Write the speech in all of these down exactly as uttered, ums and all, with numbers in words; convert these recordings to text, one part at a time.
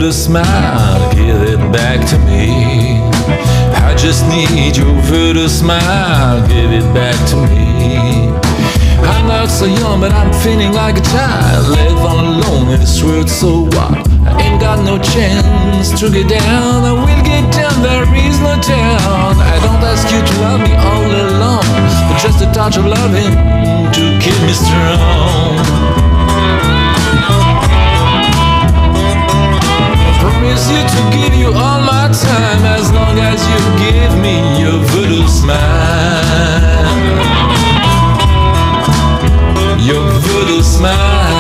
voodoo smile, give it back to me. I just need your voodoo smile, give it back to me. I'm not so young, but I'm feeling like a child. Live all alone in this world so wild. I ain't got no chance to get down. I will get down, there is no town. I don't ask you to love me all alone, but just a touch of loving to keep me strong. I promise you to give you all my time, as long as you give me your voodoo smile. Your voodoo smile,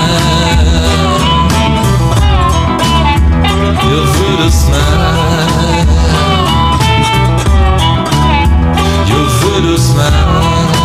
your voodoo smile, your voodoo smile.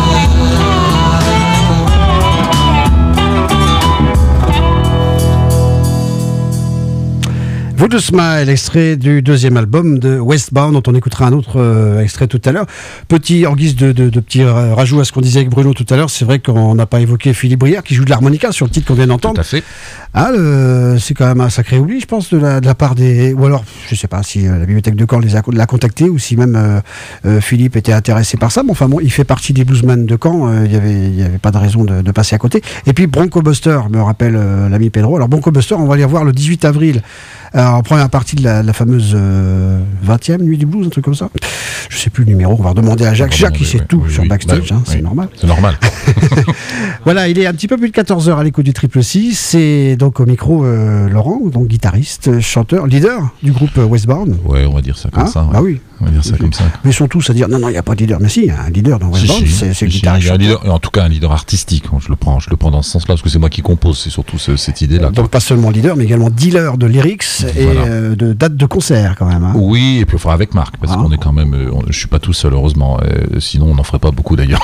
Voodoo Smile, extrait du deuxième album de Westbound, dont on écoutera un autre euh, extrait tout à l'heure. Petit, en guise de, de, de petit rajout à ce qu'on disait avec Bruno tout à l'heure, c'est vrai qu'on n'a pas évoqué Philippe Brière qui joue de l'harmonica sur le titre qu'on vient d'entendre. Tout à fait. Ah, le, c'est quand même un sacré oubli, je pense, de la, de la part des... Ou alors, je sais pas si euh, la bibliothèque de Caen les a, l'a contacté ou si même euh, euh, Philippe était intéressé par ça. Mais enfin bon, il fait partie des bluesmen de Caen, il euh, n'y avait, y avait pas de raison de, de passer à côté. Et puis Bronco Buster, me rappelle euh, l'ami Pedro. Alors Bronco Buster, on va les revoir le dix-huit avril. Alors, en première partie de la, la fameuse euh, vingtième nuit du blues, un truc comme ça. Je sais plus le numéro, on va demander à Jacques. Jacques, il sait oui, tout oui, sur oui, Backstage, bah, hein, oui, c'est normal. C'est normal. Voilà, il est un petit peu plus de quatorze heures à l'écoute du Triple Six. C'est donc au micro euh, Laurent, donc guitariste, chanteur, leader du groupe Westbound. Ouais, on va dire ça comme hein ça. Ouais. Ah oui. On va dire ça mais, comme ça. Mais ils sont tous à dire non, non, il n'y a pas de leader. Mais si, il y a un leader dans Westbound, si, c'est, c'est si, le guitariste. Si, un leader, en tout cas un leader artistique. Je le prends, je le prends dans ce sens-là parce que c'est moi qui compose. C'est surtout ce, cette idée-là. Donc pas seulement leader, mais également dealer de lyrics voilà. et euh, de dates de concert quand même. Hein. Oui, et puis il faudra avec Marc parce ah. qu'on est quand même. On, je suis pas tout seul heureusement. Euh, sinon on n'en ferait pas beaucoup d'ailleurs.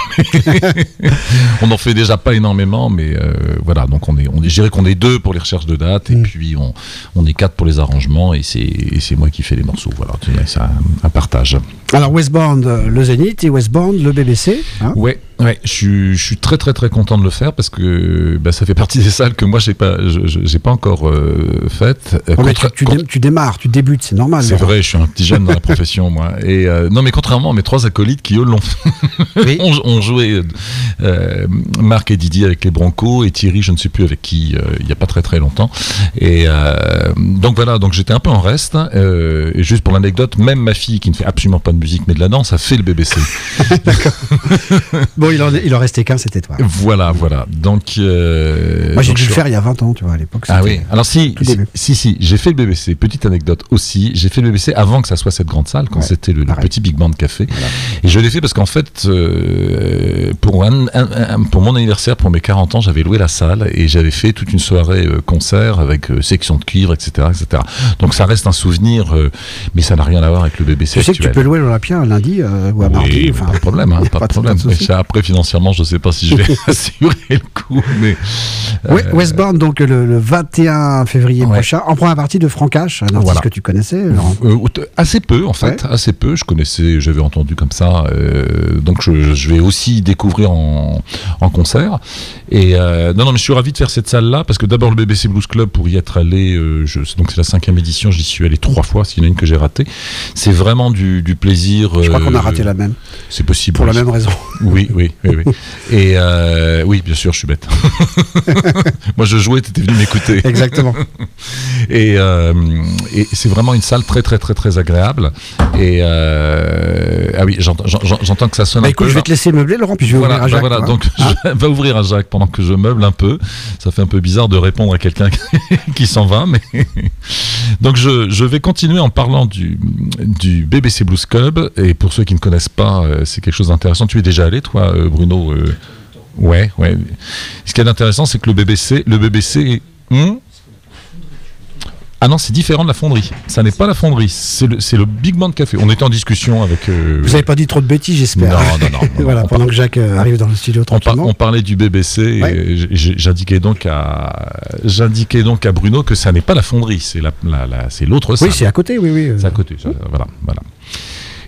On n'en fait déjà pas énormément, mais euh, voilà. Donc on est, on est, je dirais qu'on est deux pour les recherches de dates et mm. puis on, on est quatre pour les arrangements et c'est, et c'est moi qui fais les morceaux. Voilà, c'est un, un partage. Alors Westbound, le Zénith et Westbound, le B B C. Hein ouais, ouais, je suis, je suis très très très content de le faire parce que bah, ça fait partie des salles que moi j'ai pas, je, je, j'ai pas encore euh, faites. Oh, Contra- tu, tu, contre... dé- tu démarres, tu débutes, c'est normal. C'est vrai, je suis un petit jeune dans la profession moi. Et euh, non, mais contrairement à mes trois acolytes qui eux l'ont, oui. on, on jouait euh, Marc et Didier avec les Broncos et Thierry, je ne sais plus avec qui, euh, il y a pas très très longtemps. Et euh, donc voilà, donc j'étais un peu en reste. Euh, et juste pour l'anecdote, même ma fille qui ne fait absolument pas de musique mais de la danse a fait le B B C. D'accord. Bon, il en, il en restait qu'un, c'était toi. Voilà, voilà. Donc, euh, moi j'ai donc dû le faire il y a vingt ans, tu vois, à l'époque. Ah oui. Alors si, si, si, si, j'ai fait le B B C. Petite anecdote aussi, j'ai fait le B B C avant que ça soit cette grande salle, quand ouais, c'était le, le petit Big Band Café. Voilà. Et je l'ai fait parce qu'en fait, euh, pour un, un, un, pour mon anniversaire, pour mes quarante ans, j'avais loué la salle et j'avais fait toute une soirée euh, concert avec euh, section de cuivre, et cetera, et cetera. Donc ça reste un souvenir, euh, mais ça n'a rien à voir avec le B B C. Tu sais que tu peux louer l'Olympia un lundi euh, ou un oui, mardi. Enfin, pas de problème, hein, pas, pas de problème. De mais après, financièrement, je ne sais pas si je vais assurer le coup. Mais, euh... ouais, Westbound, donc le, le vingt et un février ouais. prochain, en première partie de Franck H, un artiste voilà. que tu connaissais. Euh, assez peu, en fait, ouais. assez peu. Je connaissais, j'avais entendu comme ça. Euh, donc, je, je vais aussi découvrir en, en concert. Et euh, non, non, mais je suis ravi de faire cette salle-là parce que d'abord, le B B C Blues Club, pour y être allé, euh, je, donc c'est la cinquième édition, j'y suis allé trois fois, s'il y en a une que j'ai ratée. C'est vraiment du, du plaisir. Je crois euh, qu'on a raté la même. C'est possible. Pour la même raison. Oui, oui, oui, oui. Et euh, oui, bien sûr, je suis bête. Moi, je jouais, tu étais venu m'écouter. Exactement. Et, euh, et c'est vraiment une salle très, très, très, très agréable. Et euh, ah oui, j'entends, j'entends que ça sonne bah, un écoute, peu. je vais te laisser meubler, Laurent, puis je vais voilà, ouvrir à Jacques. Bah voilà, donc hein je vais ouvrir à Jacques pendant que je meuble un peu. Ça fait un peu bizarre de répondre à quelqu'un qui s'en va, mais donc je, je vais continuer en parlant du, du B B C Blues Club. Et pour ceux qui ne connaissent pas, c'est quelque chose d'intéressant. Tu es déjà allé, toi, Bruno? euh, Ouais, ouais. Ce qui est intéressant, c'est que le B B C, le B B C, hmm ah non, c'est différent de la fonderie. Ça n'est pas la fonderie, c'est le, c'est le Big Band Café. On était en discussion avec. Euh, Vous n'avez pas dit trop de bêtises, j'espère. Non, non, non. non voilà, pendant par... que Jacques arrive dans le studio tranquillement. On, par... on parlait du B B C ouais. et j'indiquais donc à, j'indiquais donc à Bruno que ça n'est pas la fonderie, c'est la, la, la... c'est l'autre salle. Oui, c'est à côté, oui, oui. C'est à côté, ça, voilà, voilà.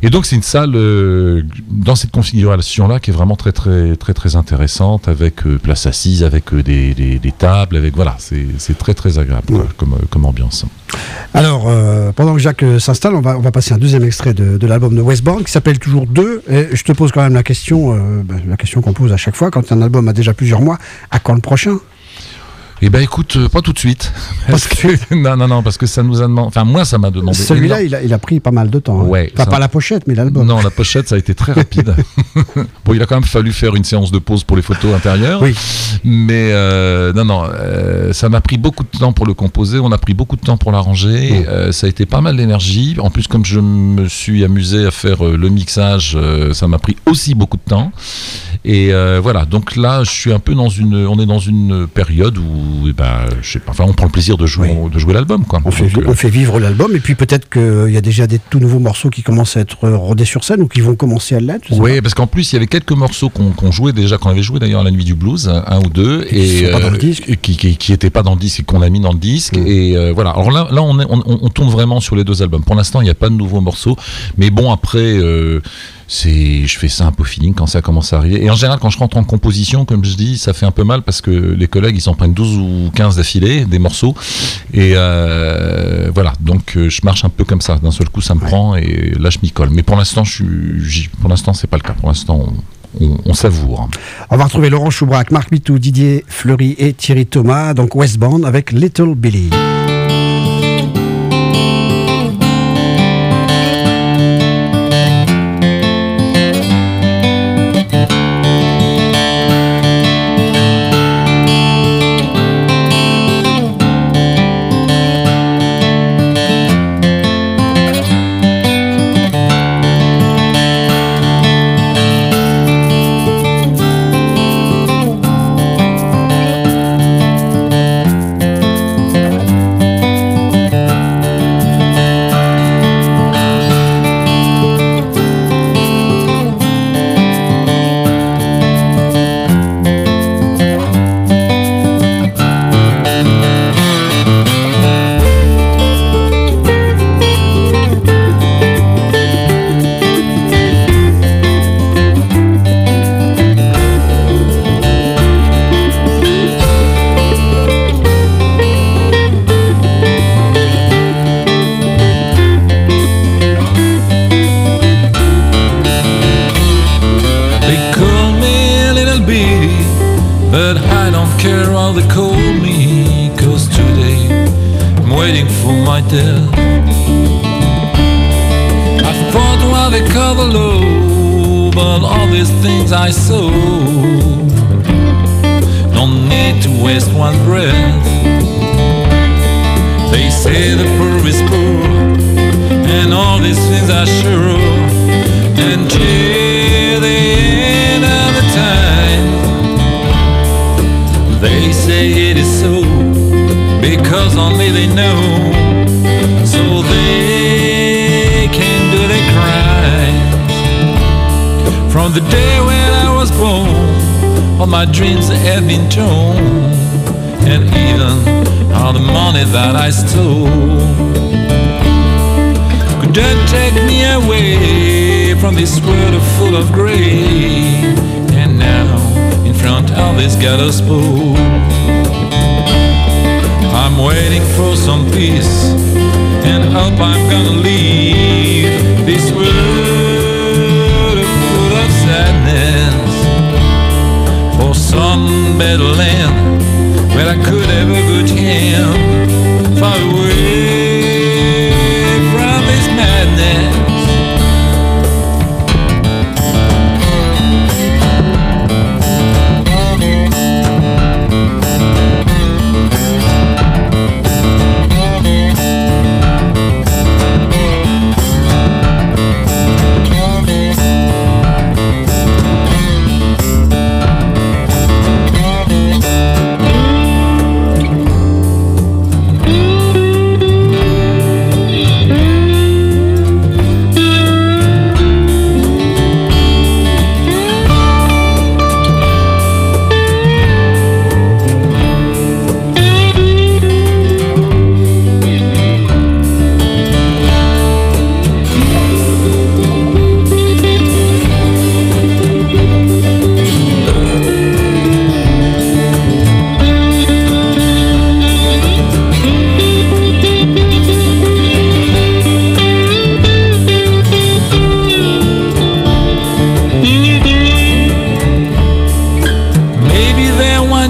Et donc c'est une salle euh, dans cette configuration-là qui est vraiment très très très très intéressante, avec euh, place assise, avec euh, des, des, des tables, avec voilà, c'est, c'est très très agréable quoi, Ouais. comme, comme ambiance. Alors, euh, pendant que Jacques euh, s'installe, on va, on va passer un deuxième extrait de, de l'album de Westbourne qui s'appelle toujours deux. Et je te pose quand même la question, euh, ben, la question qu'on pose à chaque fois quand un album a déjà plusieurs mois, à quand le prochain ? Eh ben écoute, euh, pas tout de suite. Parce que, non, non, non, parce que ça nous a demandé. Enfin, moi, ça m'a demandé. Celui-là, il a, il a pris pas mal de temps. hein. Ouais, Enfin, ça- pas la pochette, mais l'album. Non, la pochette, ça a été très rapide. Bon, il a quand même fallu faire une séance de pause pour les photos intérieures. Oui. Mais euh, non, non, euh, ça m'a pris beaucoup de temps pour le composer. On a pris beaucoup de temps pour l'arranger. Mmh. Euh, ça a été pas mal d'énergie. En plus, comme je me suis amusé à faire euh, le mixage, euh, ça m'a pris aussi beaucoup de temps. Et euh, voilà. Donc là, je suis un peu dans une. On est dans une période où, eh ben, je sais pas. Enfin, on prend le plaisir de jouer, Oui. de jouer l'album, quoi. On fait, Donc, euh, on fait vivre l'album et puis peut-être qu'il y a déjà des tout nouveaux morceaux qui commencent à être rodés sur scène ou qui vont commencer à l'être. je sais Oui, parce qu'en plus, il y avait quelques morceaux qu'on qu'on jouait déjà, qu'on avait joué d'ailleurs à la Nuit du Blues, un ou deux, Qui et sont pas dans le disque. et qui qui qui étaient pas dans le disque et qu'on a mis dans le disque. Mm. Et euh, voilà. Alors là, là, on, est, on, on tourne vraiment sur les deux albums. Pour l'instant, il n'y a pas de nouveaux morceaux, mais bon, après. Euh, c'est, je fais ça un peu au feeling quand ça commence à arriver. Et en général, quand je rentre en composition, comme je dis, ça fait un peu mal parce que les collègues, ils s'en prennent douze ou quinze d'affilée, des morceaux. Et euh, voilà, donc euh, je marche un peu comme ça. D'un seul coup, ça me Ouais. prend et là, je m'y colle. Mais pour l'instant, je suis, j'y- pour l'instant, c'est pas le cas. Pour l'instant, on, on, on savoure. On va retrouver Laurent Choubrac, Marc Mitou, Didier Fleury et Thierry Thomas, donc Westbourne avec Little Billy. They call me Little Bitty, but I don't care how they call me, 'cause today I'm waiting for my death. I fought while they cover low, but all these things I saw don't need to waste one breath. They say the poor is poor, and all these things are sure, and till the end of the time, they say it is so, because only they know, so they can do their crimes. From the day when I was born, all my dreams have been torn, and even all the money that I stole couldn't take me away from this world full of grey. And now, in front of this gallows pole, I'm waiting for some peace, and hope I'm gonna leave this world full of sadness for some better land where I could have a good hand, far away from this madness.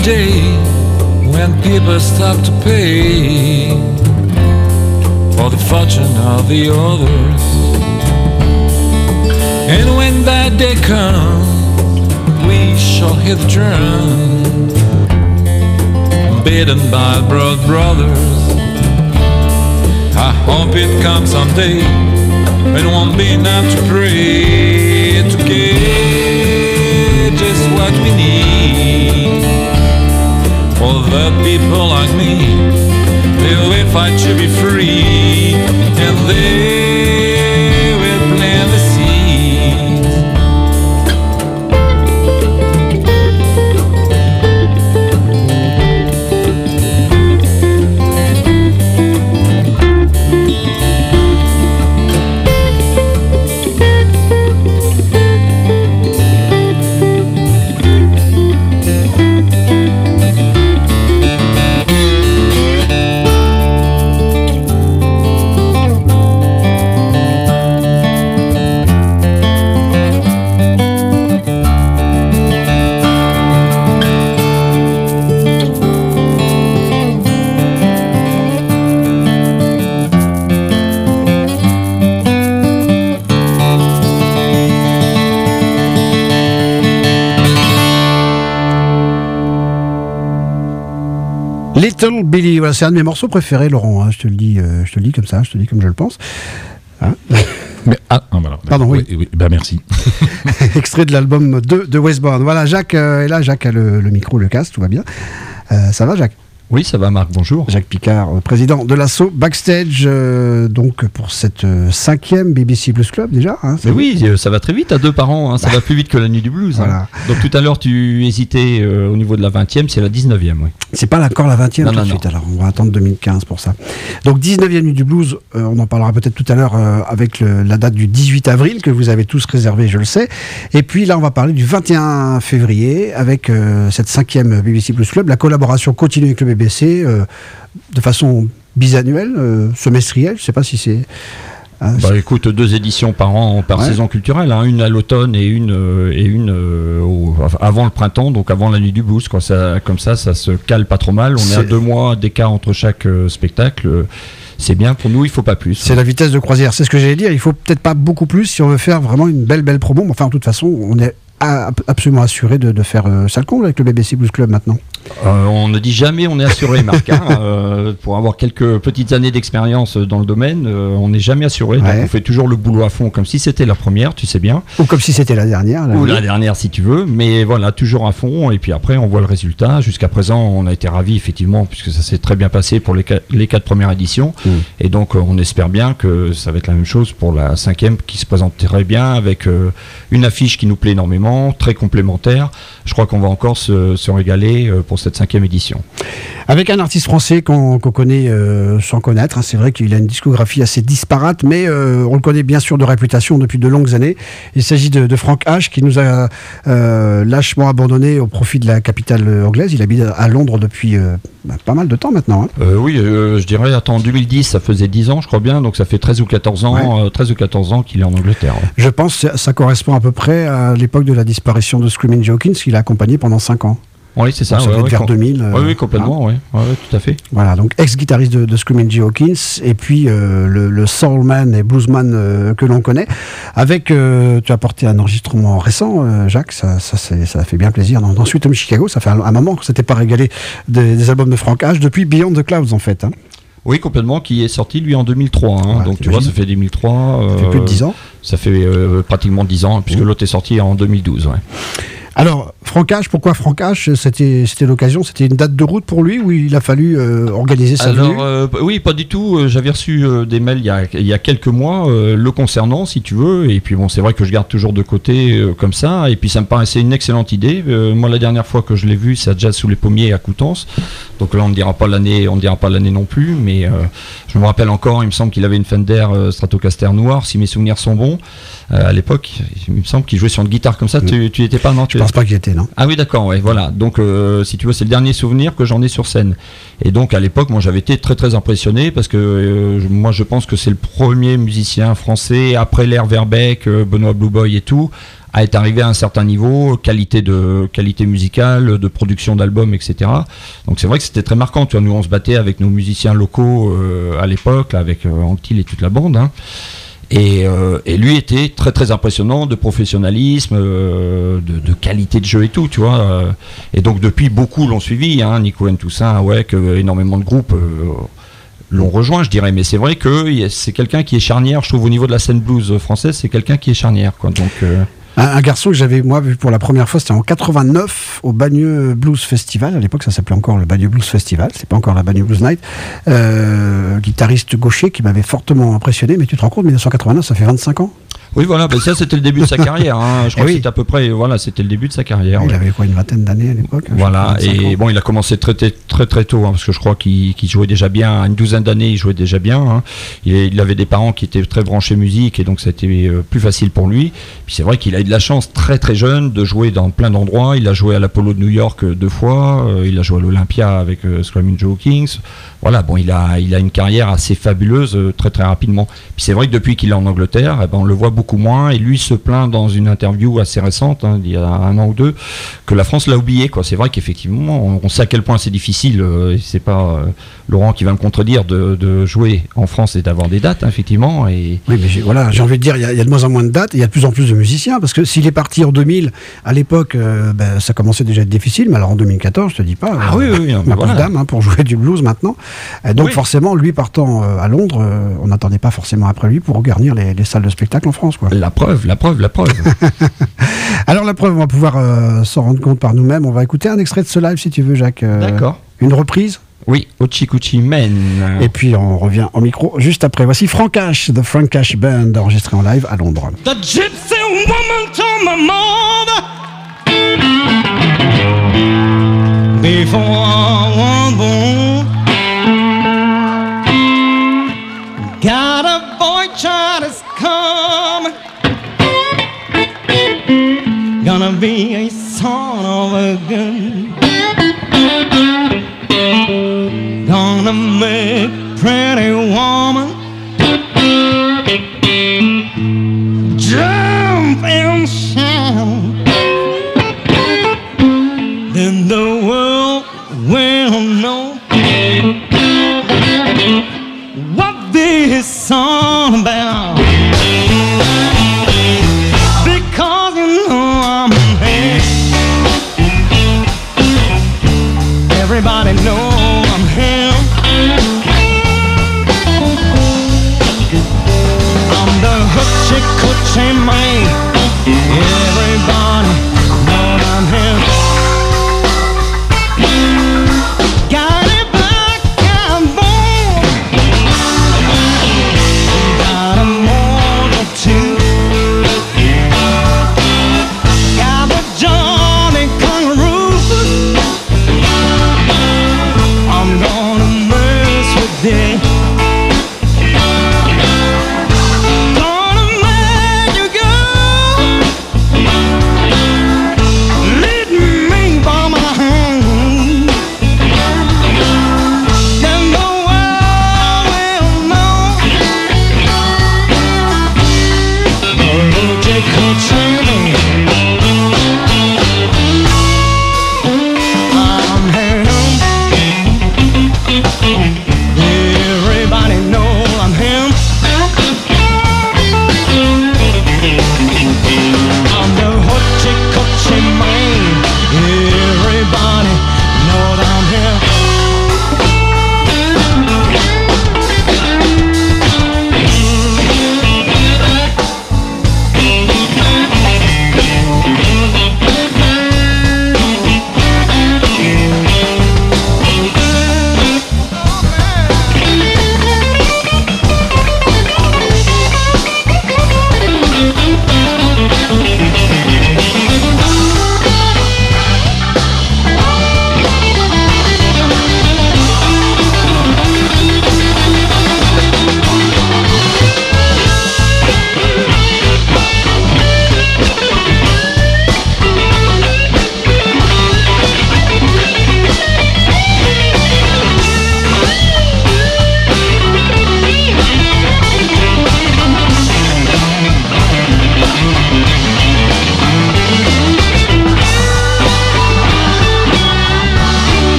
day when people stop to pay for the fortune of the others. And when that day comes, we shall hit the drum, beaten by broad brothers. I hope it comes someday, it won't be enough to pray to get just what we need. For the people like me, they will fight to be free, and they will plant the seeds. Little Billy, voilà, c'est un de mes morceaux préférés, Laurent. Hein, je te le dis, euh, je te le dis comme ça, je te le dis comme je le pense. Hein Mais, ah, ah, voilà. Pardon, oui. oui, oui bah, merci. Extrait de l'album deux de Westbourne. Voilà, Jacques euh, est là. Jacques a le, le micro, le casque, tout va bien. Euh, ça va, Jacques? Oui, ça va, Marc, bonjour. Jacques Picard, président de l'asso Backstage, euh, donc pour cette euh, cinquième B B C Blues Club déjà. Hein, Mais oui, euh, ça va très vite, à deux par an, hein, ça va plus vite que la nuit du blues. Voilà. Hein. Donc tout à l'heure, tu hésitais euh, au niveau de la vingtième, c'est la dix-neuvième. Oui. C'est pas encore la vingtième non, tout de suite, alors on va attendre deux mille quinze pour ça. Donc dix-neuvième nuit du blues, euh, on en parlera peut-être tout à l'heure euh, avec le, la date du dix-huit avril que vous avez tous réservé, je le sais. Et puis là, on va parler du vingt et un février avec euh, cette cinquième B B C Blues Club. La collaboration continue avec le B B C. Euh, de façon bisannuelle, euh, semestrielle, je ne sais pas si c'est... Hein, bah, écoute, deux éditions par an, par ouais. saison culturelle, hein, une à l'automne et une, euh, et une euh, au, avant le printemps, donc avant la nuit du blues. Quoi. Ça, comme ça, ça se cale pas trop mal. On c'est... est à deux mois d'écart entre chaque euh, spectacle. C'est bien pour nous, il ne faut pas plus. C'est la vitesse de croisière, c'est ce que j'allais dire. Il ne faut peut-être pas beaucoup plus si on veut faire vraiment une belle, belle promo. Mais enfin, de toute façon, on est absolument assuré de, de faire euh, ça le comble avec le B B C Blues Club maintenant. Euh, on ne dit jamais on est assuré, Marc. Hein, euh, pour avoir quelques petites années d'expérience dans le domaine, euh, on n'est jamais assuré. Ouais. Donc on fait toujours le boulot à fond, comme si c'était la première, tu sais bien. Ou comme si c'était la dernière. La Ou la dernière, si tu veux. Mais voilà, toujours à fond. Et puis après, on voit le résultat. Jusqu'à présent, on a été ravis, effectivement, puisque ça s'est très bien passé pour les, quatre, les quatre premières éditions. Mmh. Et donc, on espère bien que ça va être la même chose pour la cinquième, qui se présente très bien, avec euh, une affiche qui nous plaît énormément, très complémentaire. Je crois qu'on va encore se, se régaler euh, pour cette cinquième édition. Avec un artiste français qu'on, qu'on connaît euh, sans connaître, hein, c'est vrai qu'il a une discographie assez disparate, mais euh, on le connaît bien sûr de réputation depuis de longues années. Il s'agit de, de Frank Ash, qui nous a euh, lâchement abandonné au profit de la capitale anglaise. Il habite à Londres depuis euh, bah, pas mal de temps maintenant. Hein. Euh, oui, euh, je dirais, attends, en deux mille dix, ça faisait dix ans, je crois bien, donc ça fait treize ou quatorze ans, ouais. euh, treize ou quatorze ans qu'il est en Angleterre. Ouais. Je pense que ça correspond à peu près à l'époque de la disparition de Screaming Jay Hawkins, qu'il a accompagné pendant cinq ans. Oui, c'est ça. Donc, ça ouais, ouais, ouais, vers com- deux mille. Euh, oui, oui, complètement, oui, ouais, ouais, tout à fait. Voilà, donc ex-guitariste de, de Screaming Jay Hawkins, et puis euh, le, le soulman et bluesman euh, que l'on connaît. Avec, euh, tu as porté un enregistrement récent, euh, Jacques, ça, ça, c'est, ça fait bien plaisir. Dans, dans Sweet Home Chicago, ça fait un, un moment qu'on ne s'était pas régalé des, des albums de Frank Ash depuis Beyond the Clouds, en fait. Hein. Oui, complètement, qui est sorti lui en deux mille trois. Hein. Voilà, donc tu vois, ça fait deux mille trois. Ça euh, fait plus de dix ans. Ça fait euh, pratiquement dix ans, puisque mmh. l'autre est sorti en deux mille douze. Ouais. Alors, Frank Ash, pourquoi Frank Ash ? C'était, c'était l'occasion, c'était une date de route pour lui ou il a fallu euh, organiser sa Alors, venue ? euh, oui, pas du tout. J'avais reçu euh, des mails il y, a, il y a quelques mois euh, le concernant, si tu veux. Et puis bon, c'est vrai que je garde toujours de côté euh, comme ça. Et puis ça me paraissait une excellente idée. Euh, moi, la dernière fois que je l'ai vu, c'est à Jazz sous les pommiers à Coutances. Donc là, on ne dira pas l'année, on ne dira pas l'année non plus. Mais euh, je me rappelle encore, il me semble qu'il avait une Fender euh, Stratocaster noire, si mes souvenirs sont bons. Euh, à l'époque, il me semble qu'il jouait sur une guitare comme ça. Mmh. Tu, tu y étais pas, non ? Je pense pas qu'il y était, non. Ah oui, d'accord, ouais, voilà. Donc, euh, si tu veux, c'est le dernier souvenir que j'en ai sur scène. Et donc, à l'époque, moi, j'avais été très, très impressionné parce que euh, moi, je pense que c'est le premier musicien français, après l'ère Verbeek, euh, Benoît Blue Boy et tout, à être arrivé à un certain niveau, qualité de qualité musicale, de production d'albums, et cetera. Donc c'est vrai que c'était très marquant. Tu vois, nous on se battait avec nos musiciens locaux euh, à l'époque, là, avec euh, Anctil et toute la bande. Hein. Et, euh, et lui était très très impressionnant de professionnalisme, euh, de, de qualité de jeu et tout, tu vois. Euh, et donc depuis beaucoup l'ont suivi, hein, Nico and Toussaint, ouais, que énormément de groupes euh, l'ont rejoint, je dirais. Mais c'est vrai que c'est quelqu'un qui est charnière, je trouve, au niveau de la scène blues française, c'est quelqu'un qui est charnière, quoi. Donc euh, Un, un garçon que j'avais, moi, vu pour la première fois, c'était en quatre-vingt-neuf au Bagneux Blues Festival. À l'époque, ça s'appelait encore le Bagneux Blues Festival. C'est pas encore la Bagneux Blues Night. Euh, guitariste gaucher qui m'avait fortement impressionné. Mais tu te rends compte, mille neuf cent quatre-vingt-neuf, ça fait vingt-cinq ans. Oui, voilà, ben ça c'était le début de sa carrière. Hein. Je crois oui. que c'était à peu près, voilà, c'était le début de sa carrière. Il ouais. avait quoi, une vingtaine d'années à l'époque. Voilà, et bon, il a commencé très très très, très tôt, hein, parce que je crois qu'il, qu'il jouait déjà bien. À une douzaine d'années, il jouait déjà bien. Hein. Il, il avait des parents qui étaient très branchés musique, et donc ça a été euh, plus facile pour lui. Puis c'est vrai qu'il a eu de la chance très très jeune de jouer dans plein d'endroits. Il a joué à l'Apollo de New York euh, deux fois. Euh, il a joué à l'Olympia avec euh, Screaming Joe Kings. Voilà, bon, il a, il a une carrière assez fabuleuse euh, très très rapidement. Puis c'est vrai que depuis qu'il est en Angleterre, eh ben, on le voit beaucoup moins. Et lui se plaint dans une interview assez récente, hein, il y a un an ou deux, que la France l'a oublié, quoi. C'est vrai qu'effectivement, on, on sait à quel point c'est difficile. Euh, c'est pas euh, Laurent qui va me contredire de, de jouer en France et d'avoir des dates, hein, effectivement. Et... Oui, mais j'ai, voilà, j'ai envie de dire, il y, a, il y a de moins en moins de dates, et il y a de plus en plus de musiciens, parce que s'il est parti en deux mille, à l'époque, euh, ben, ça commençait déjà à être difficile, mais alors en deux mille quatorze, je te dis pas, ah euh, oui, oui, oui, on a voilà. plus d'âme hein, pour jouer du blues maintenant. Et donc oui. forcément, lui partant euh, à Londres, euh, on n'attendait pas forcément après lui pour regarnir les, les salles de spectacle en France, quoi. La preuve, la preuve, la preuve. Alors la preuve, on va pouvoir euh, s'en rendre compte par nous-mêmes. On va écouter un extrait de ce live, si tu veux, Jacques. Euh, D'accord. Une reprise. Oui, Ochikuchi Men. Et puis on revient au micro juste après. Voici Frank Cash, The Frank Cash Band, enregistré en live à Londres. The gypsy woman told my mother before I was born, got a boy child is coming, gonna be a son of a gun, gonna make pretty woman jump and shout, then the world will know what this song about. Because you know I'm here, everybody know I'm here. I'm the hoochie coochie man, everybody know I'm here. Got it black and bold, got a motor too, got the Johnny Kangaroo. I'm gonna mess with it, gonna make you go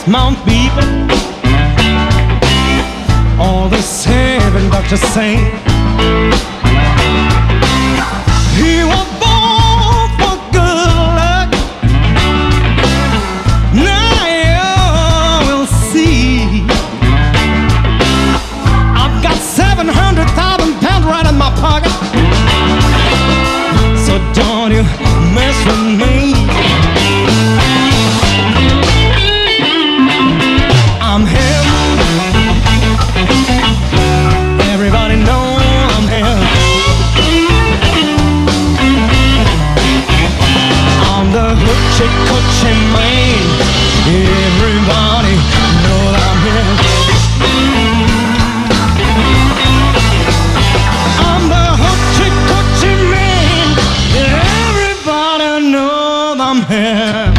my people. All the seven doctors say he was born for good luck. Now you will see. I've got seven hundred thousand pounds right in my pocket. So don't you mess with me. I'm him. Everybody know I'm him. I'm the hoochie coochie man. Everybody know I'm him. I'm the hoochie coochie man. Everybody know I'm him.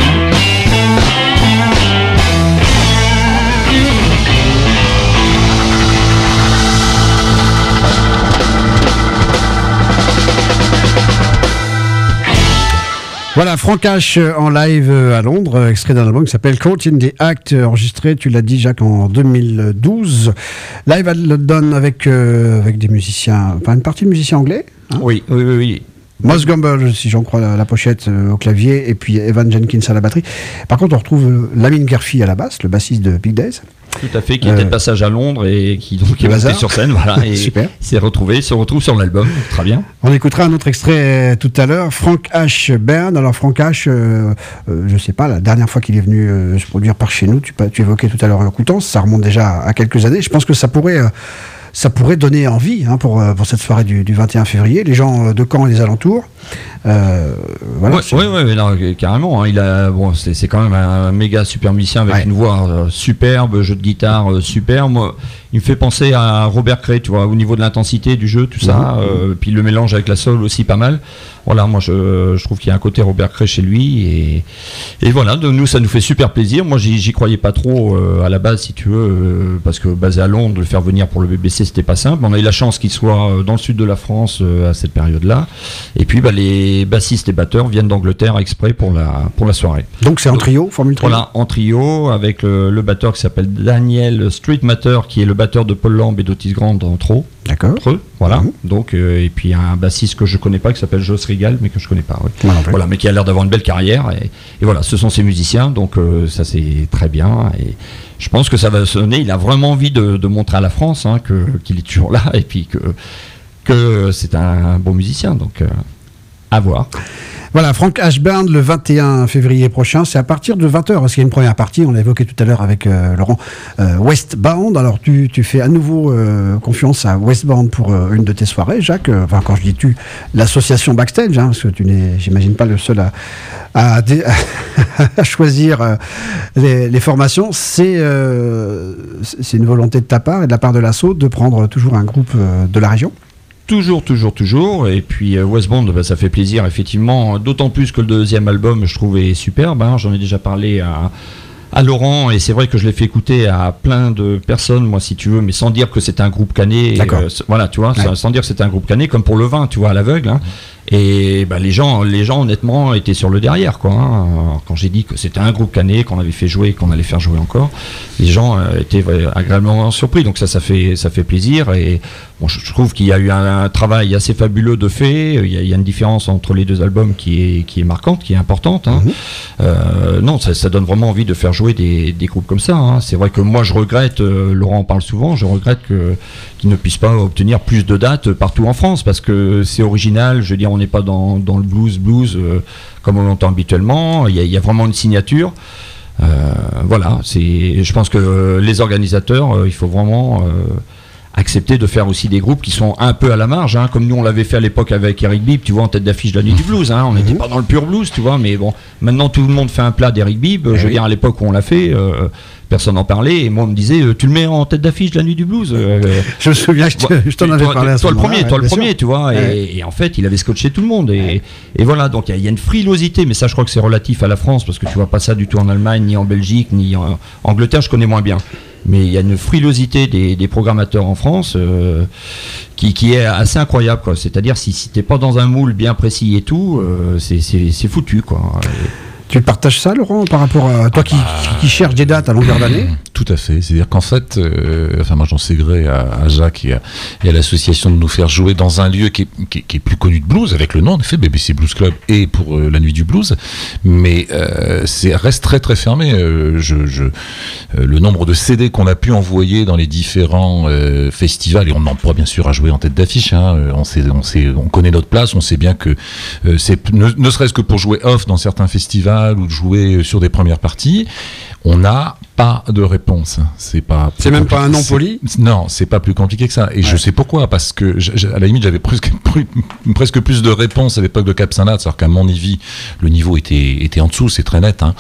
Voilà, Frank Ash en live à Londres, extrait d'un album qui s'appelle Caught in the Act, enregistré, tu l'as dit Jacques, en deux mille douze. Live à London avec, euh, avec des musiciens, enfin une partie de musiciens anglais. Hein, Oui, oui, oui, oui. Moss Gamble, si j'en crois la, la pochette, euh, au clavier, et puis Evan Jenkins à la batterie. Par contre, on retrouve euh, Lamin Garfi à la basse, le bassiste de Big Days. Tout à fait, qui Euh, était de passage à Londres et qui donc est le monté hasard. sur scène, voilà, et Super. s'est retrouvé, se retrouve sur l'album, très bien. On écoutera un autre extrait euh, tout à l'heure, Frank Ash Band. Alors Frank Ash, euh, euh, je sais pas, la dernière fois qu'il est venu euh, se produire par chez nous, tu, pa- tu évoquais tout à l'heure Coutances, ça remonte déjà à, à quelques années. Je pense que ça pourrait, euh, ça pourrait donner envie hein, pour, euh, pour cette soirée du, du vingt et un février. Les gens euh, de Caen et des alentours. Euh, voilà, Ouais, c'est- ouais, ouais, mais non, carrément. Hein, il a, bon, c'est, c'est quand même un méga super musicien avec Ouais. une voix euh, superbe, jeu de guitare euh, superbe. Moi, il me fait penser à Robert Cray, tu vois, au niveau de l'intensité du jeu, tout ça. euh, puis le mélange avec la soul aussi pas mal. Voilà, moi je, je trouve qu'il y a un côté Robert Cray chez lui et, et voilà, de nous ça nous fait super plaisir. Moi j'y, j'y croyais pas trop euh, à la base si tu veux, euh, parce que basé à Londres, de le faire venir pour le B B C c'était pas simple. On a eu la chance qu'il soit euh, dans le sud de la France euh, à cette période-là. Et puis bah, les bassistes et batteurs viennent d'Angleterre exprès pour la, pour la soirée. Donc c'est en trio, formule trio. Voilà, en trio, avec le, le batteur qui s'appelle Daniel Streetmatter, qui est le batteur de Paul Lamb et d'Otis Grant entre eux. D'accord. Entre eux, voilà. Mhm. Donc, euh, et puis un bassiste que je connais pas, qui s'appelle Joss Regal, mais que je connais pas. Oui. Moi non plus. Voilà, mais qui a l'air d'avoir une belle carrière. Et, et voilà, ce sont ces musiciens, donc euh, ça c'est très bien. Et je pense que ça va sonner. Il a vraiment envie de, de montrer à la France hein, que, qu'il est toujours là et puis que, que c'est un bon musicien. Donc, euh, à voir. Voilà, Frank Ash Band le vingt et un février prochain, c'est à partir de vingt heures, parce qu'il y a une première partie, on l'a évoqué tout à l'heure avec euh, Laurent, euh, Westbound. Alors tu, tu fais à nouveau euh, confiance à Westbound pour euh, une de tes soirées, Jacques. Euh, Enfin, quand je dis tu, l'association Backstage, hein, parce que tu n'es, j'imagine, pas le seul à, à, dé- à choisir euh, les, les formations. C'est, euh, c'est une volonté de ta part et de la part de l'assaut de prendre toujours un groupe euh, de la région. Toujours, toujours, toujours. Et puis euh, Westbound, bah, ça fait plaisir, effectivement. D'autant plus que le deuxième album, je trouvais superbe. Hein. J'en ai déjà parlé à, à Laurent, et c'est vrai que je l'ai fait écouter à plein de personnes, moi, si tu veux, mais sans dire que c'était un groupe cané. D'accord. Euh, voilà, tu vois, Ouais. sans, sans dire que c'était un groupe cané, comme pour le vin, tu vois, à l'aveugle. Hein. Et bah, les gens, les gens, honnêtement, étaient sur le derrière, quoi. Hein. Alors, quand j'ai dit que c'était un groupe cané, qu'on avait fait jouer, qu'on allait faire jouer encore, les gens euh, étaient euh, agréablement surpris. Donc ça, ça fait, ça fait plaisir. Et bon, je, je trouve qu'il y a eu un, un travail assez fabuleux de fait. Il y, a, il y a une différence entre les deux albums qui est, qui est marquante, qui est importante. Hein. Mhm. Euh, non, ça, ça donne vraiment envie de faire jouer des, des groupes comme ça. Hein. C'est vrai que moi, je regrette, euh, Laurent en parle souvent, je regrette que, qu'ils ne puissent pas obtenir plus de dates partout en France, parce que c'est original. Je veux dire, on n'est pas dans, dans le blues, blues euh, comme on l'entend habituellement. Il y a, il y a vraiment une signature. Euh, voilà, c'est, je pense que les organisateurs, euh, il faut vraiment euh, accepter de faire aussi des groupes qui sont un peu à la marge, hein, comme nous on l'avait fait à l'époque avec Eric Bibb, tu vois, en tête d'affiche de la nuit du blues. Hein, on n'était pas dans le pur blues, tu vois, mais bon, maintenant tout le monde fait un plat d'Eric Bibb. Je veux dire, à l'époque où on l'a fait, euh, personne n'en parlait, et moi on me disait, euh, tu le mets en tête d'affiche de la nuit du blues. euh, Je me souviens que je, te- je t'en toi, avais toi, parlé à ce toi le moment-là, premier, toi ouais, le bien premier, sûr. tu vois, et, Ouais. et en fait, il avait scotché tout le monde, et, et voilà, donc il y, a- il y a une frilosité, mais ça, je crois que c'est relatif à la France, parce que tu vois pas ça du tout en Allemagne, ni en Belgique, ni en Angleterre, je connais moins bien. Mais il y a une frilosité des, des programmateurs en France euh, qui, qui est assez incroyable, quoi. C'est-à-dire, si, si t'es pas dans un moule bien précis et tout, euh, c'est, c'est, c'est foutu, quoi. Tu partages ça, Laurent, par rapport à toi qui, qui cherche des dates à longueur d'année? Tout à fait. C'est-à-dire qu'en fait, euh, enfin moi j'en sais gré à, à Jacques et à, et à l'association de nous faire jouer dans un lieu qui est, qui, qui est plus connu de blues, avec le nom en effet B B C Blues Club et pour euh, la nuit du blues, mais euh, c'est reste très très fermé. Euh, je, je, euh, le nombre de C D qu'on a pu envoyer dans les différents euh, festivals, et on emploie bien sûr à jouer en tête d'affiche. Hein, on sait, on sait, on connaît notre place, on sait bien que euh, c'est ne, ne serait-ce que pour jouer off dans certains festivals ou de jouer sur des premières parties, on n'a pas de réponse. C'est pas. C'est même pas un nom poli. Non, c'est pas plus compliqué que ça. Et ouais. je sais pourquoi, parce que j', j', à la limite j'avais presque, presque plus de réponses à l'époque de Capsanat, alors qu'à Montnivy le niveau était était en dessous, c'est très net. Hein.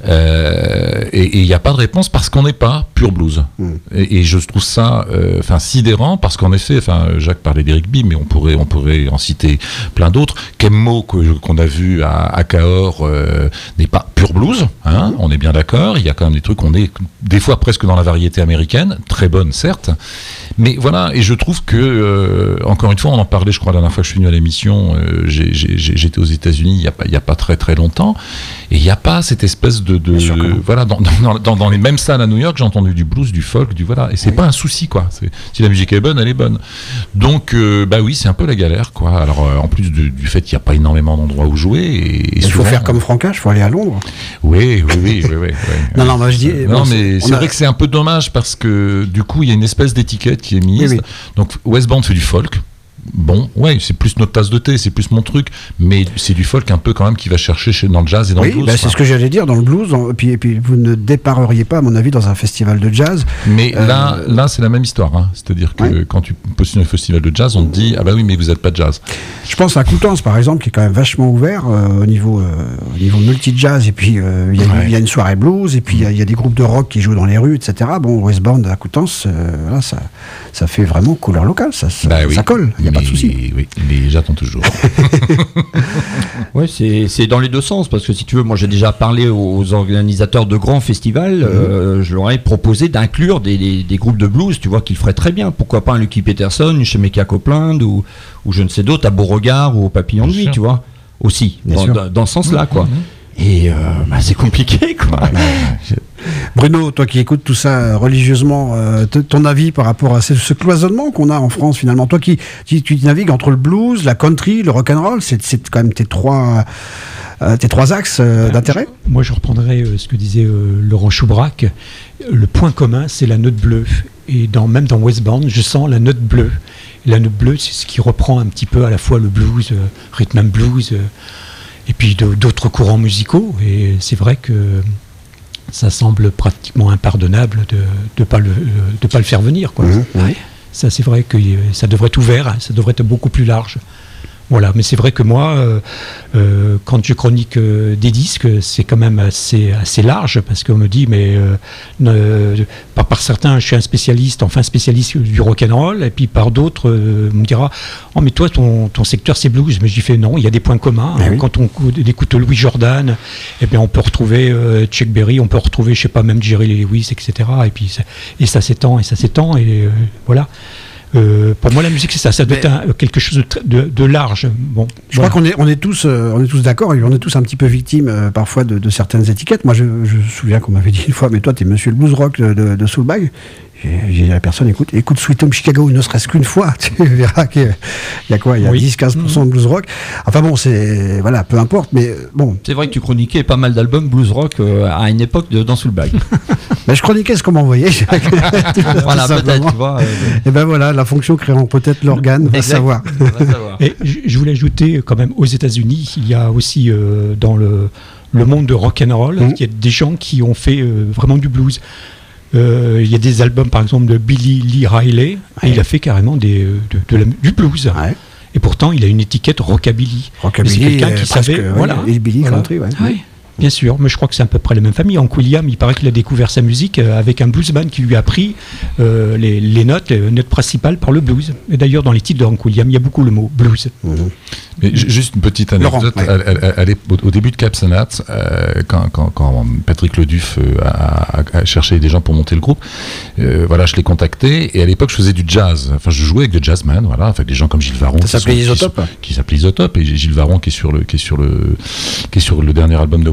Euh, et il n'y a pas de réponse parce qu'on n'est pas pur blues. Mm. Et, et je trouve ça, enfin, euh, sidérant parce qu'en effet, enfin, Jacques parlait d'Eric B, mais on pourrait on pourrait en citer plein d'autres. Kemmo que, qu'on a vu à, à Cahors euh, n'est pas pur blues. Hein, mm. On est bien d'accord. Il y a quand même des trucs, on est des fois presque dans la variété américaine, très bonne certes, mais voilà, et je trouve que, euh, encore une fois, on en parlait, je crois, la dernière fois que je suis venu à l'émission, euh, j'ai, j'ai, j'étais aux États-Unis il n'y a, a pas très très longtemps, et il n'y a pas cette espèce de. de euh, voilà, dans, dans, dans, dans les mêmes salles à New York, j'ai entendu du blues, du folk, du voilà, et c'est oui. pas un souci, quoi. C'est, si la musique est bonne, elle est bonne. Donc, euh, bah oui, c'est un peu la galère, quoi. Alors, euh, en plus de, du fait qu'il n'y a pas énormément d'endroits où jouer, et, et il faut faire comme Francache, il faut aller à Londres. Oui, oui, oui, oui, oui, oui. Non, non, moi je dis. Non, mais c'est a... vrai que c'est un peu dommage parce que du coup, il y a une espèce d'étiquette qui est mise. Oui, oui. Donc, West Band fait du folk. Bon, ouais, c'est plus notre tasse de thé, c'est plus mon truc, mais c'est du folk un peu quand même qui va chercher chez, dans le jazz et dans oui, le blues. Bah c'est ce que j'allais dire, dans le blues, et puis, et puis vous ne dépareriez pas, à mon avis, dans un festival de jazz. Mais euh... là, là, c'est la même histoire, hein. C'est-à-dire que oui. quand tu postules un festival de jazz, on te dit, ah bah oui, mais vous n'êtes pas de jazz. Je pense à Coutances, par exemple, qui est quand même vachement ouvert euh, au niveau, euh, au niveau multi-jazz, et puis il euh, y, ouais. y a une soirée blues, et puis il mmh. y, y a des groupes de rock qui jouent dans les rues, et cetera. Bon, West Band à Coutances, euh, là, ça, ça fait vraiment couleur locale, ça, ça, bah oui. ça colle, il n'y a mais... pas de souci. Oui. Mais j'attends toujours. Oui, c'est, c'est dans les deux sens, parce que si tu veux, moi j'ai déjà parlé aux organisateurs de grands festivals, mmh. euh, je leur ai proposé d'inclure des, des, des groupes de blues, tu vois, qu'ils feraient très bien. Pourquoi pas un Lucky Peterson, une Shemeka Copeland, ou, ou je ne sais d'autres, à Beauregard ou au Papillon de Nuit, tu vois, aussi, dans, dans, dans ce sens-là, quoi. Mmh. Et euh, bah, c'est compliqué, quoi. Bruno, toi qui écoutes tout ça religieusement, euh, t- ton avis par rapport à ce, ce cloisonnement qu'on a en France finalement, toi qui, qui tu navigues entre le blues, la country, le rock'n'roll, c'est, c'est quand même tes trois, euh, tes trois axes euh, ben, d'intérêt. Je, moi je reprendrais euh, ce que disait euh, Laurent Choubrac, le point commun c'est la note bleue, et dans, même dans West Band je sens la note bleue. Et la note bleue c'est ce qui reprend un petit peu à la fois le blues, euh, rhythm and blues, euh, et puis de, d'autres courants musicaux, et c'est vrai que ça semble pratiquement impardonnable de ne pas, pas le faire venir, quoi. Mmh, ouais. Ça, c'est vrai que ça devrait être ouvert, ça devrait être beaucoup plus large. Voilà, mais c'est vrai que moi, euh, euh, quand je chronique euh, des disques, c'est quand même assez, assez large, parce qu'on me dit, mais euh, euh, par, par certains, je suis un spécialiste, enfin spécialiste du rock'n'roll, et puis par d'autres, euh, on me dira, oh mais toi, ton, ton secteur c'est blues, mais j'y fais non, il y a des points communs. Hein, oui. Quand on écoute Louis Jordan, eh bien on peut retrouver euh, Chuck Berry, on peut retrouver, je sais pas, même Jerry Lee Lewis, et cetera. Et puis ça, et ça s'étend, et ça s'étend, et euh, voilà. Euh, pour moi, la musique, c'est ça. Ça doit être un, quelque chose de, de, de large. Bon, je voilà. crois qu'on est, on est tous, euh, on est tous d'accord, et on est tous un petit peu victimes euh, parfois de, de certaines étiquettes. Moi, je, je me souviens qu'on m'avait dit une fois, mais toi, t'es Monsieur le blues rock de, de, de Soulbag. J'ai dit à la personne, écoute, écoute Sweet Home Chicago, ne serait-ce qu'une fois, tu verras qu'il y a quoi, il y a oui. dix à quinze pour cent de blues rock. Enfin bon, c'est, voilà, peu importe, mais bon. C'est vrai que tu chroniquais pas mal d'albums blues rock euh, à une époque de, dans Soulbag. Ben, je chroniquais ce qu'on m'envoyait. Voilà, peut-être, tu vois. Euh, et ben voilà, la fonction créant peut-être l'organe, va savoir. va savoir. Et je voulais ajouter, quand même, aux États-Unis, il y a aussi euh, dans le, le monde de rock'n'roll, mmh. il y a des gens qui ont fait euh, vraiment du blues. Il euh, y a des albums par exemple de Billy Lee Riley, ouais. et il a fait carrément des, de, de la, du blues. Ouais. Et pourtant il a une étiquette rockabilly. Rockabilly, c'est quelqu'un qui presque, savait. Ouais, voilà. Et Billy voilà. Country, ouais. ouais. Bien sûr, mais je crois que c'est à peu près la même famille. Hank Williams, il paraît qu'il a découvert sa musique avec un bluesman qui lui a appris euh, les, les notes, les notes principales par le blues. Et d'ailleurs, dans les titres de Hank Williams, il y a beaucoup le mot blues. Mmh. Mais juste une petite anecdote. Laurent, ouais. elle, elle, elle, au, au début de Capsanat, euh, quand, quand, quand Patrick Leduff euh, a, a, a cherché des gens pour monter le groupe, euh, voilà, je l'ai contacté. Et à l'époque, je faisais du jazz. Enfin, je jouais avec des jazzmen, voilà, avec des gens comme Gilles Varron. Ça s'appelait Isotope. Qui, qui s'appelait Isotope. Et Gilles Varron, qui est sur le, qui est sur le, qui est sur le dernier album de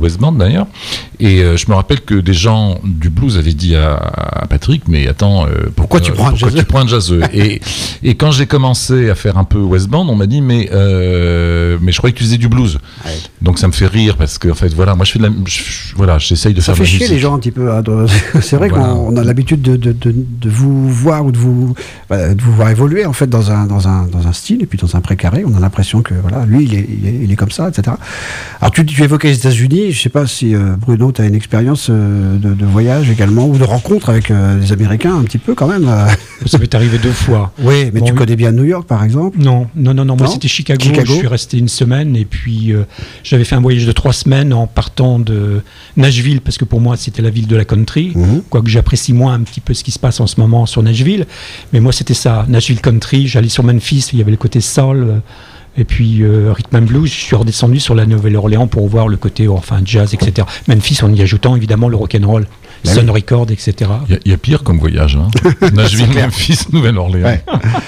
West Band d'ailleurs. Et euh, je me rappelle que des gens du blues avaient dit à, à Patrick, mais attends, euh, pourquoi, pourquoi tu prends un pourquoi jazzeux tu prends un jazzeux et, et quand j'ai commencé à faire un peu West Band, on m'a dit, mais, euh, mais je croyais que tu faisais du blues. Ouais. Donc ça me fait rire parce que en fait, voilà, moi je fais de la, je, voilà, j'essaye de ça faire de la musique. Ça fait chier les gens un petit peu. Hein, de, c'est vrai voilà. qu'on a l'habitude de, de, de, de vous voir ou de vous, bah, de vous voir évoluer en fait dans un, dans un, dans un style et puis dans un précaré. On a l'impression que voilà, lui il est, il est, il est comme ça, et cetera. Alors tu, tu évoquais les États-Unis. Je sais pas si euh, Bruno, tu as une expérience euh, de, de voyage également ou de rencontre avec euh, les Américains un petit peu quand même. Euh. Ça m'est arrivé deux fois. Oui, mais bon, tu oui. connais bien New York par exemple? Non, non, non, non. Moi non c'était Chicago. Chicago. Je suis resté une semaine et puis euh, j'avais fait un voyage de trois semaines en partant de Nashville parce que pour moi c'était la ville de la country. Mmh. Quoique j'apprécie moins un petit peu ce qui se passe en ce moment sur Nashville, mais moi c'était ça, Nashville country. J'allais sur Memphis, il y avait le côté soul. Euh, Et puis euh, Rhythm and Blues, je suis redescendu sur la Nouvelle-Orléans pour voir le côté enfin jazz, et cetera. Memphis en y ajoutant évidemment le rock'n'roll, bah Sun oui. Record, et cetera. Il y, y a pire comme voyage, hein. Nashville, Memphis, Nouvelle-Orléans. Ouais.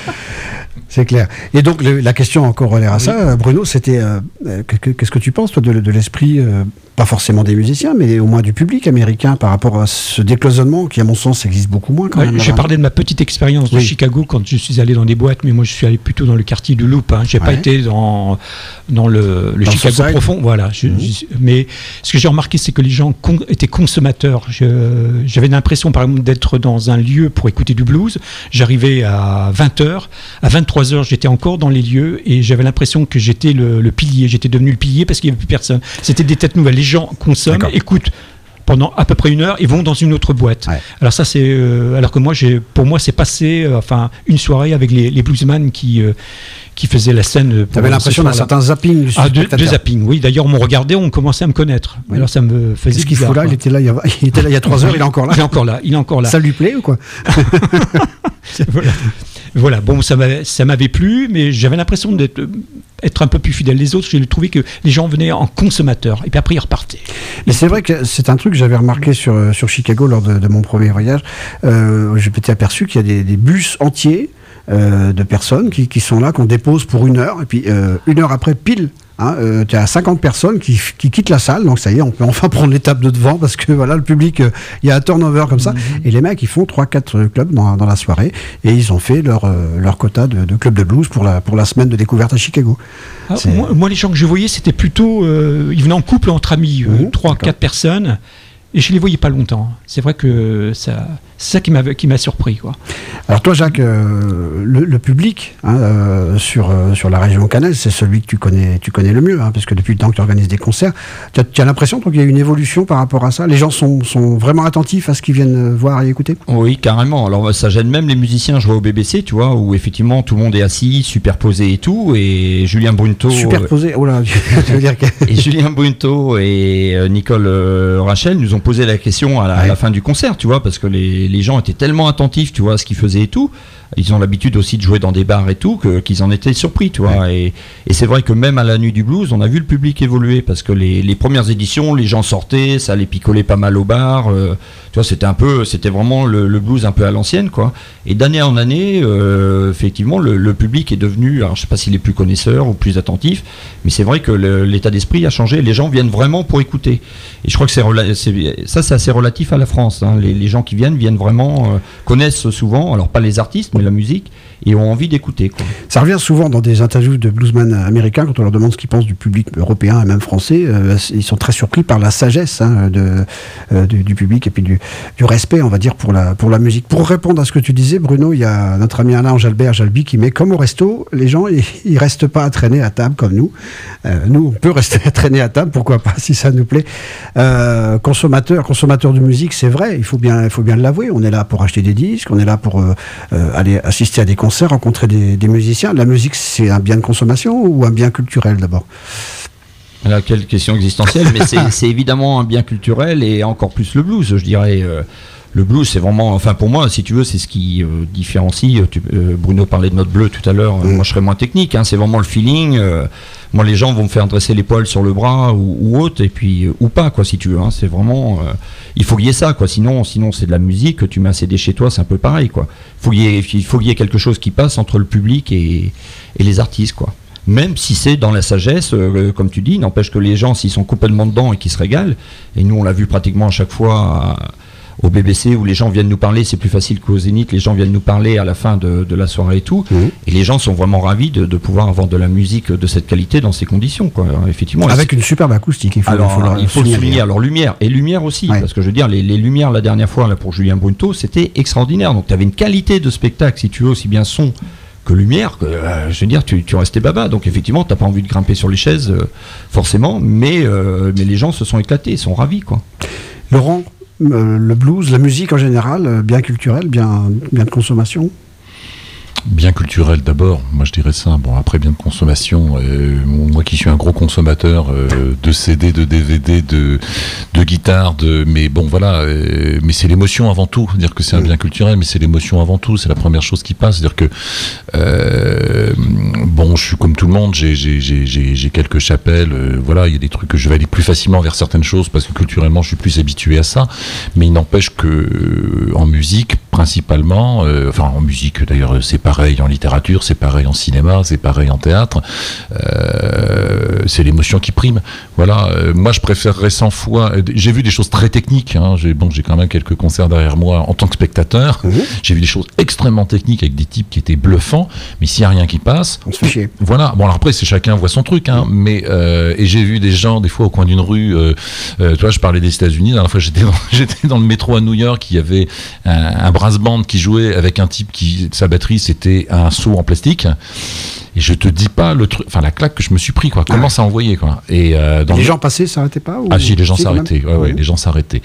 C'est clair. Et donc le, la question en corollaire à oui. ça, Bruno, c'était euh, qu'est-ce que tu penses toi de, de l'esprit euh, pas forcément des musiciens, mais au moins du public américain par rapport à ce décloisonnement qui, à mon sens, existe beaucoup moins quand ouais, même. J'ai parlé de ma petite expérience de oui. Chicago quand je suis allé dans des boîtes, mais moi je suis allé plutôt dans le quartier du Loop. Hein. J'ai ouais. pas été dans, dans le, le dans Chicago le profond. Voilà. Je, mmh. je, mais ce que j'ai remarqué, c'est que les gens con, étaient consommateurs. Je, j'avais l'impression, par exemple, d'être dans un lieu pour écouter du blues. J'arrivais à vingt heures. À vingt-trois heures, j'étais encore dans les lieux et j'avais l'impression que j'étais le, le pilier. J'étais devenu le pilier parce qu'il n'y avait plus personne. C'était des têtes nouvelles. Les gens consomment, D'accord. écoutent pendant à peu près une heure et vont dans une autre boîte. Ouais. Alors ça c'est, euh, alors que moi j'ai, pour moi c'est passé, euh, enfin une soirée avec les, les bluesman qui euh, qui faisaient la scène. Tu avais l'impression d'un certain zapping du ah, de, de zapping, oui. D'ailleurs on me regardait, on commençait à me connaître. Oui. Alors ça me faisait. Qu'est-ce qu'il faut là ? Il était là, il, y a, il était là il y a trois heures, il est encore là. Il est encore là, il est encore là. Ça lui plaît ou quoi ? Voilà. Voilà, bon, ça m'avait, ça m'avait plu, mais j'avais l'impression d'être être un peu plus fidèle. Les autres, j'ai trouvé que les gens venaient en consommateurs, et puis après ils repartaient. Mais c'est vrai que c'est un truc que j'avais remarqué sur, sur Chicago lors de, de mon premier voyage. Euh, j'ai été aperçu qu'il y a des, des bus entiers euh, de personnes qui, qui sont là, qu'on dépose pour une heure, et puis euh, une heure après, pile, Hein, euh, tu as cinquante personnes qui, qui quittent la salle, donc ça y est, on peut enfin prendre l'étape de devant parce que voilà, le public, il euh, y a un turnover comme ça. Mm-hmm. Et les mecs, ils font trois quatre clubs dans, dans la soirée et ils ont fait leur, euh, leur quota de, de clubs de blues pour la, pour la semaine de découverte à Chicago. Ah, moi, moi, les gens que je voyais, c'était plutôt. Euh, ils venaient en couple entre amis, trois quatre mmh, personnes. Et je les voyais pas longtemps. C'est vrai que ça, c'est ça qui m'a, qui m'a surpris, quoi. Alors toi, Jacques, euh, le, le public hein, euh, sur, euh, sur la région Canal, c'est celui que tu connais, tu connais le mieux, hein, parce que depuis le temps que tu organises des concerts, tu as, tu as l'impression toi, qu'il y a une évolution par rapport à ça. Les gens sont, sont vraiment attentifs à ce qu'ils viennent voir et écouter. Oui, carrément. Alors ça gêne même les musiciens. Je vois au B B C, tu vois, où effectivement tout le monde est assis, superposé et tout, et Julien Brunto. Superposé. Oh là, je veux dire que... Et Julien Brunto et euh, Nicole euh, Rachel nous ont posé la question à la, ouais. à la fin du concert, tu vois, parce que les, les gens étaient tellement attentifs, tu vois, à ce qu'ils faisaient et tout. Ils ont l'habitude aussi de jouer dans des bars et tout, que, qu'ils en étaient surpris, tu vois. Ouais. Et, et c'est vrai que même à la nuit du blues, on a vu le public évoluer, parce que les, les premières éditions, les gens sortaient, ça allait picoler pas mal au bar. Euh, tu vois, c'était un peu, c'était vraiment le, le blues un peu à l'ancienne, quoi. Et d'année en année, euh, effectivement, le, le public est devenu, alors je sais pas s'il est plus connaisseur ou plus attentif, mais c'est vrai que le, l'état d'esprit a changé. Les gens viennent vraiment pour écouter. Et je crois que c'est, rela- c'est ça, c'est assez relatif à la France. Hein. Les, les gens qui viennent viennent vraiment euh, connaissent souvent, alors pas les artistes, mais la musique, et ont envie d'écouter, quoi. Ça revient souvent dans des interviews de bluesmen américains quand on leur demande ce qu'ils pensent du public européen et même français. Euh, ils sont très surpris par la sagesse hein, de, euh, du, du public et puis du, du respect, on va dire, pour la, pour la musique. Pour répondre à ce que tu disais, Bruno, il y a notre ami Alain Angelbert Jalbi qui met comme au resto, les gens ils, ils restent pas à traîner à table comme nous. Euh, nous, on peut rester à traîner à table, pourquoi pas, si ça nous plaît. Euh, consommateur, consommateur de musique, c'est vrai, il faut bien, il faut bien l'avouer. On est là pour acheter des disques, on est là pour euh, euh, aller assister à des concerts, rencontrer des, des musiciens. La musique, c'est un bien de consommation ou un bien culturel d'abord ? Alors, quelle question existentielle, mais c'est, c'est évidemment un bien culturel et encore plus le blues, je dirais. Euh, le blues, c'est vraiment, enfin pour moi, si tu veux, c'est ce qui euh, différencie. Tu, euh, Bruno parlait de note bleue tout à l'heure. Mmh. Moi, je serais moins technique. Hein, c'est vraiment le feeling. Euh, moi, les gens vont me faire dresser les poils sur le bras ou, ou autre, et puis euh, ou pas, quoi, si tu veux. Hein, c'est vraiment, euh, il faut qu'il y ait ça, quoi. Sinon, sinon, c'est de la musique. Tu mets un C D chez toi, c'est un peu pareil, quoi. Il faut qu'il y ait, il faut qu'il y ait quelque chose qui passe entre le public et, et les artistes, quoi. Même si c'est dans la sagesse, euh, comme tu dis, n'empêche que les gens, s'ils sont complètement dedans et qu'ils se régalent, et nous on l'a vu pratiquement à chaque fois à, au B B C où les gens viennent nous parler, c'est plus facile qu'au Zénith, les gens viennent nous parler à la fin de, de la soirée et tout, mmh. et les gens sont vraiment ravis de, de pouvoir avoir de la musique de cette qualité dans ces conditions, quoi. Effectivement. Avec une superbe acoustique, il faut, alors, il faut, il faut le souligner. Alors lumière, et lumière aussi, ouais. parce que je veux dire, les, les lumières la dernière fois là, pour Julien Brunto, c'était extraordinaire, donc tu avais une qualité de spectacle, si tu veux, aussi bien son que lumière, que, euh, je veux dire, tu, tu restais baba, donc effectivement, t'as pas envie de grimper sur les chaises, euh, forcément, mais, euh, mais les gens se sont éclatés, ils sont ravis, quoi. Laurent, euh, le blues, la musique en général, euh, bien culturelle, bien, bien de consommation? Bien culturel d'abord, moi je dirais ça. Bon, après bien de consommation, euh, moi qui suis un gros consommateur euh, de C D, de D V D, de, de guitare, de, mais bon voilà, euh, mais c'est l'émotion avant tout. Dire que c'est un bien culturel, mais c'est l'émotion avant tout, c'est la première chose qui passe. C'est-à-dire que euh, bon, je suis comme tout le monde, j'ai, j'ai, j'ai, j'ai, j'ai quelques chapelles, euh, voilà, il y a des trucs que je vais aller plus facilement vers certaines choses parce que culturellement je suis plus habitué à ça, mais il n'empêche que euh, en musique principalement, euh, enfin en musique d'ailleurs c'est pas pareil en littérature, c'est pareil en cinéma, c'est pareil en théâtre, euh, c'est l'émotion qui prime. Voilà, euh, moi je préférerais cent fois, euh, j'ai vu des choses très techniques, hein, j'ai, bon, j'ai quand même quelques concerts derrière moi en tant que spectateur, mmh. j'ai vu des choses extrêmement techniques avec des types qui étaient bluffants, mais s'il n'y a rien qui passe, on se fait chier. Voilà, bon alors après c'est chacun voit son truc, hein, mmh. mais euh, et j'ai vu des gens des fois au coin d'une rue, euh, euh, tu vois, je parlais des États-Unis, la dernière fois j'étais dans, j'étais dans le métro à New York, il y avait un, un brass band qui jouait avec un type qui, sa batterie c'était un seau en plastique et je te dis pas le truc, enfin la claque que je me suis pris quoi, comment ah. ça envoyait quoi. Et euh, dans les le... gens passaient, s'arrêtaient pas ou... Ah si, les gens si, s'arrêtaient, ouais, ouais, ouais, les gens s'arrêtaient.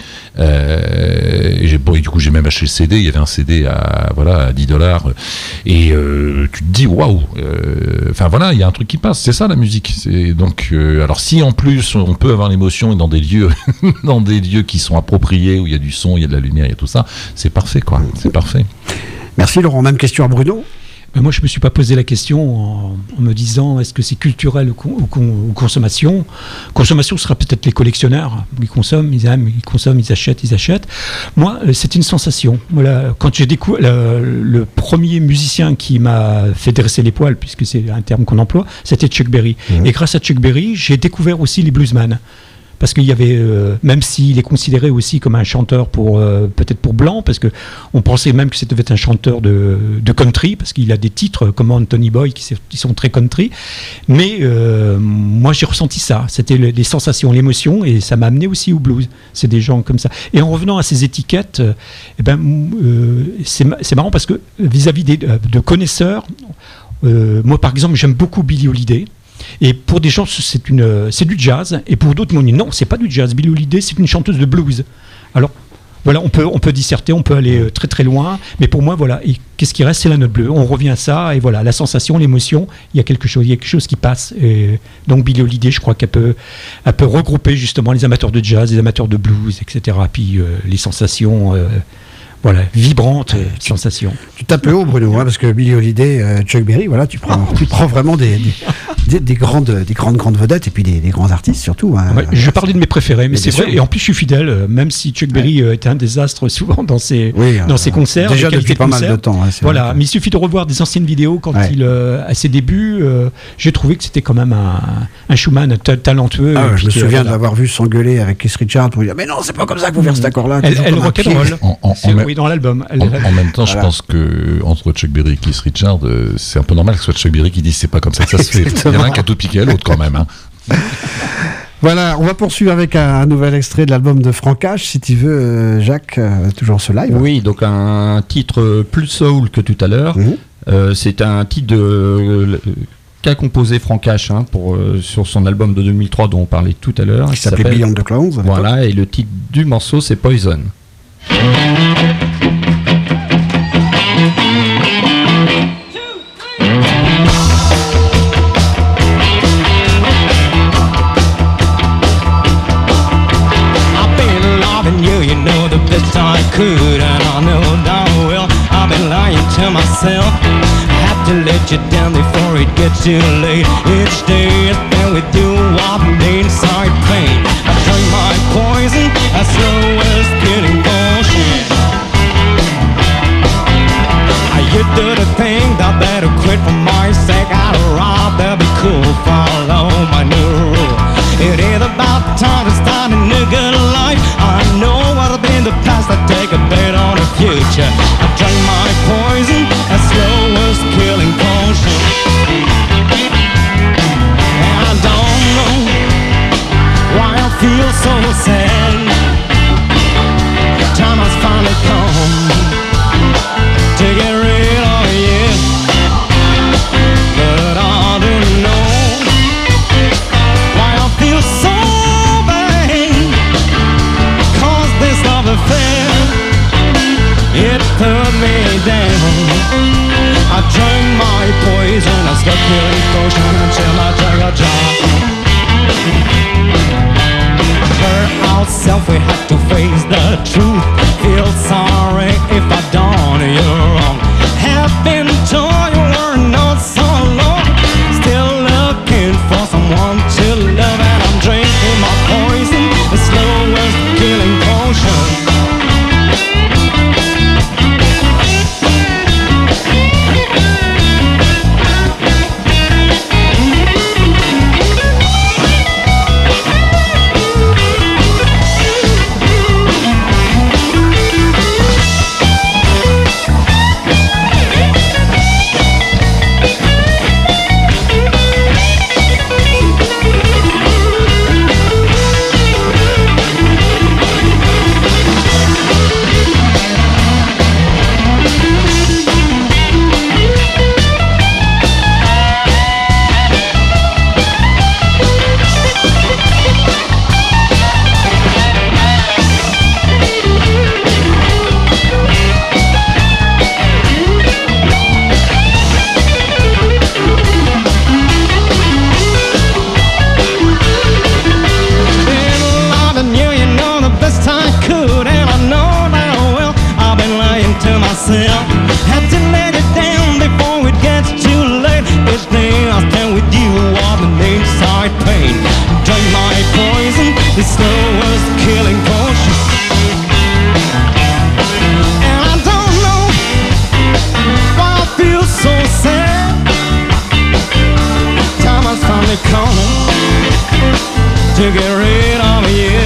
Euh, et, j'ai, bon, et du coup j'ai même acheté le C D, il y avait un C D à voilà à dix dollars et euh, tu te dis waouh, enfin euh, voilà, il y a un truc qui passe, c'est ça la musique. C'est, donc euh, alors si en plus on peut avoir l'émotion dans des lieux dans des lieux qui sont appropriés où il y a du son, il y a de la lumière, il y a tout ça, c'est parfait quoi, c'est parfait. Merci Laurent. Même question à Bruno. Ben moi, je ne me suis pas posé la question en, en me disant est-ce que c'est culturel ou, con, ou, con, ou consommation. Consommation sera peut-être les collectionneurs. Ils consomment, ils aiment, ils consomment, ils achètent, ils achètent. Moi, c'est une sensation. Voilà, quand j'ai découvert le, le premier musicien qui m'a fait dresser les poils, puisque c'est un terme qu'on emploie, c'était Chuck Berry. Mmh. Et grâce à Chuck Berry, j'ai découvert aussi les bluesmen. Parce qu'il y avait, euh, même s'il est considéré aussi comme un chanteur pour euh, peut-être pour blanc, parce que on pensait même que c'était un chanteur de, de country, parce qu'il a des titres comme Anthony Boy qui, qui sont très country. Mais euh, moi j'ai ressenti ça, c'était les, les sensations, l'émotion, et ça m'a amené aussi au blues. C'est des gens comme ça. Et en revenant à ces étiquettes, euh, eh ben, euh, c'est, c'est marrant parce que vis-à-vis des, de connaisseurs, euh, moi par exemple j'aime beaucoup Billie Holiday. Et pour des gens, c'est, une, c'est du jazz. Et pour d'autres, on dit non, c'est pas du jazz. Billie Holiday, c'est une chanteuse de blues. Alors, voilà, on peut, on peut disserter, on peut aller très très loin. Mais pour moi, voilà, et qu'est-ce qui reste? C'est la note bleue. On revient à ça. Et voilà, la sensation, l'émotion, il y a quelque chose, il y a quelque chose qui passe. Et donc, Billie Holiday, je crois qu'elle peut, elle peut regrouper justement les amateurs de jazz, les amateurs de blues, et cetera. Puis euh, les sensations. Euh, Voilà, vibrante euh, sensation. Tu tapes le haut, Bruno, hein, parce que Billie Holiday, euh, Chuck Berry, voilà, tu prends, tu prends vraiment des, des, des, des, grandes, des grandes, grandes vedettes et puis des, des grands artistes surtout. Hein. Ouais, je parlais de mes préférés, mais, mais c'est vrai. Et en plus, je suis fidèle, euh, même si Chuck Berry euh, était un désastre souvent dans ses, oui, dans euh, ses concerts. Déjà depuis pas mal de temps. Hein, voilà, mais il suffit de revoir des anciennes vidéos quand ouais. il, euh, à ses débuts. Euh, j'ai trouvé que c'était quand même un, un showman t- talentueux. Ah, ouais, je me souviens voilà. de l'avoir vu s'engueuler avec Keith Richards pour dire mais non, c'est pas comme ça que vous faites cet accord-là. Elle, elle rock'n'roll. C'est en, oui, dans l'album. Elle, en, en même temps, voilà. Je pense que entre Chuck Berry et Keith Richards, euh, c'est un peu normal que ce soit Chuck Berry qui dise c'est pas comme ça que ça se fait. Il y en a un qui a tout piqué à l'autre quand même. Hein. Voilà, on va poursuivre avec un, un nouvel extrait de l'album de Frank H, si tu veux, euh, Jacques, euh, toujours ce live. Oui, donc un titre plus soul que tout à l'heure. Mmh. Euh, c'est un titre de, euh, qu'a composé Frank H hein, pour, euh, sur son album de deux mille trois dont on parlait tout à l'heure. Qui s'appelait Beyond the Clowns. Voilà, et le titre du morceau c'est Poison. I could, and I know darn well I've been lying to myself. I have to let you down before it gets too late. Each day I spend with you, I've been inside pain. I drink my poison as slow as getting bullshit. You do the thing that better quit for my sake. I'd rather be cool much. I drank my poison, as slow as killing potion. And I don't know why I feel so sad. Time has finally come to get rid of you. But I don't know why I feel so bad. Cause this love affair, it put me down. I drank my poison, I stuck killing potion until I drank a jar. For ourselves we have to face the truth. Feel sorry if I done you wrong. Have been told you were not so long. Still looking for someone to love, and I'm drinking my poison, the slowest killing potion. Have to let it down before it gets too late. Each day I stand with you on the inside pain. Drink my poison, the slowest killing potion. And I don't know why I feel so sad. Time has finally come to get rid of you.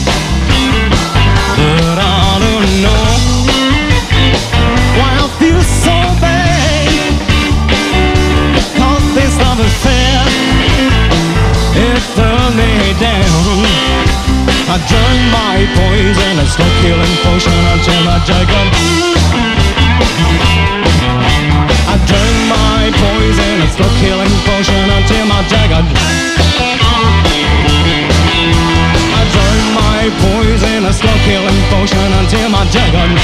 But I don't know why I feel so bad. Cause this love affair, it threw me down. I drank my poison, a slow killing potion until I juggled. I drank my poison, a slow killing potion until I juggled. I drank my poison, a slow killing potion until my juggled.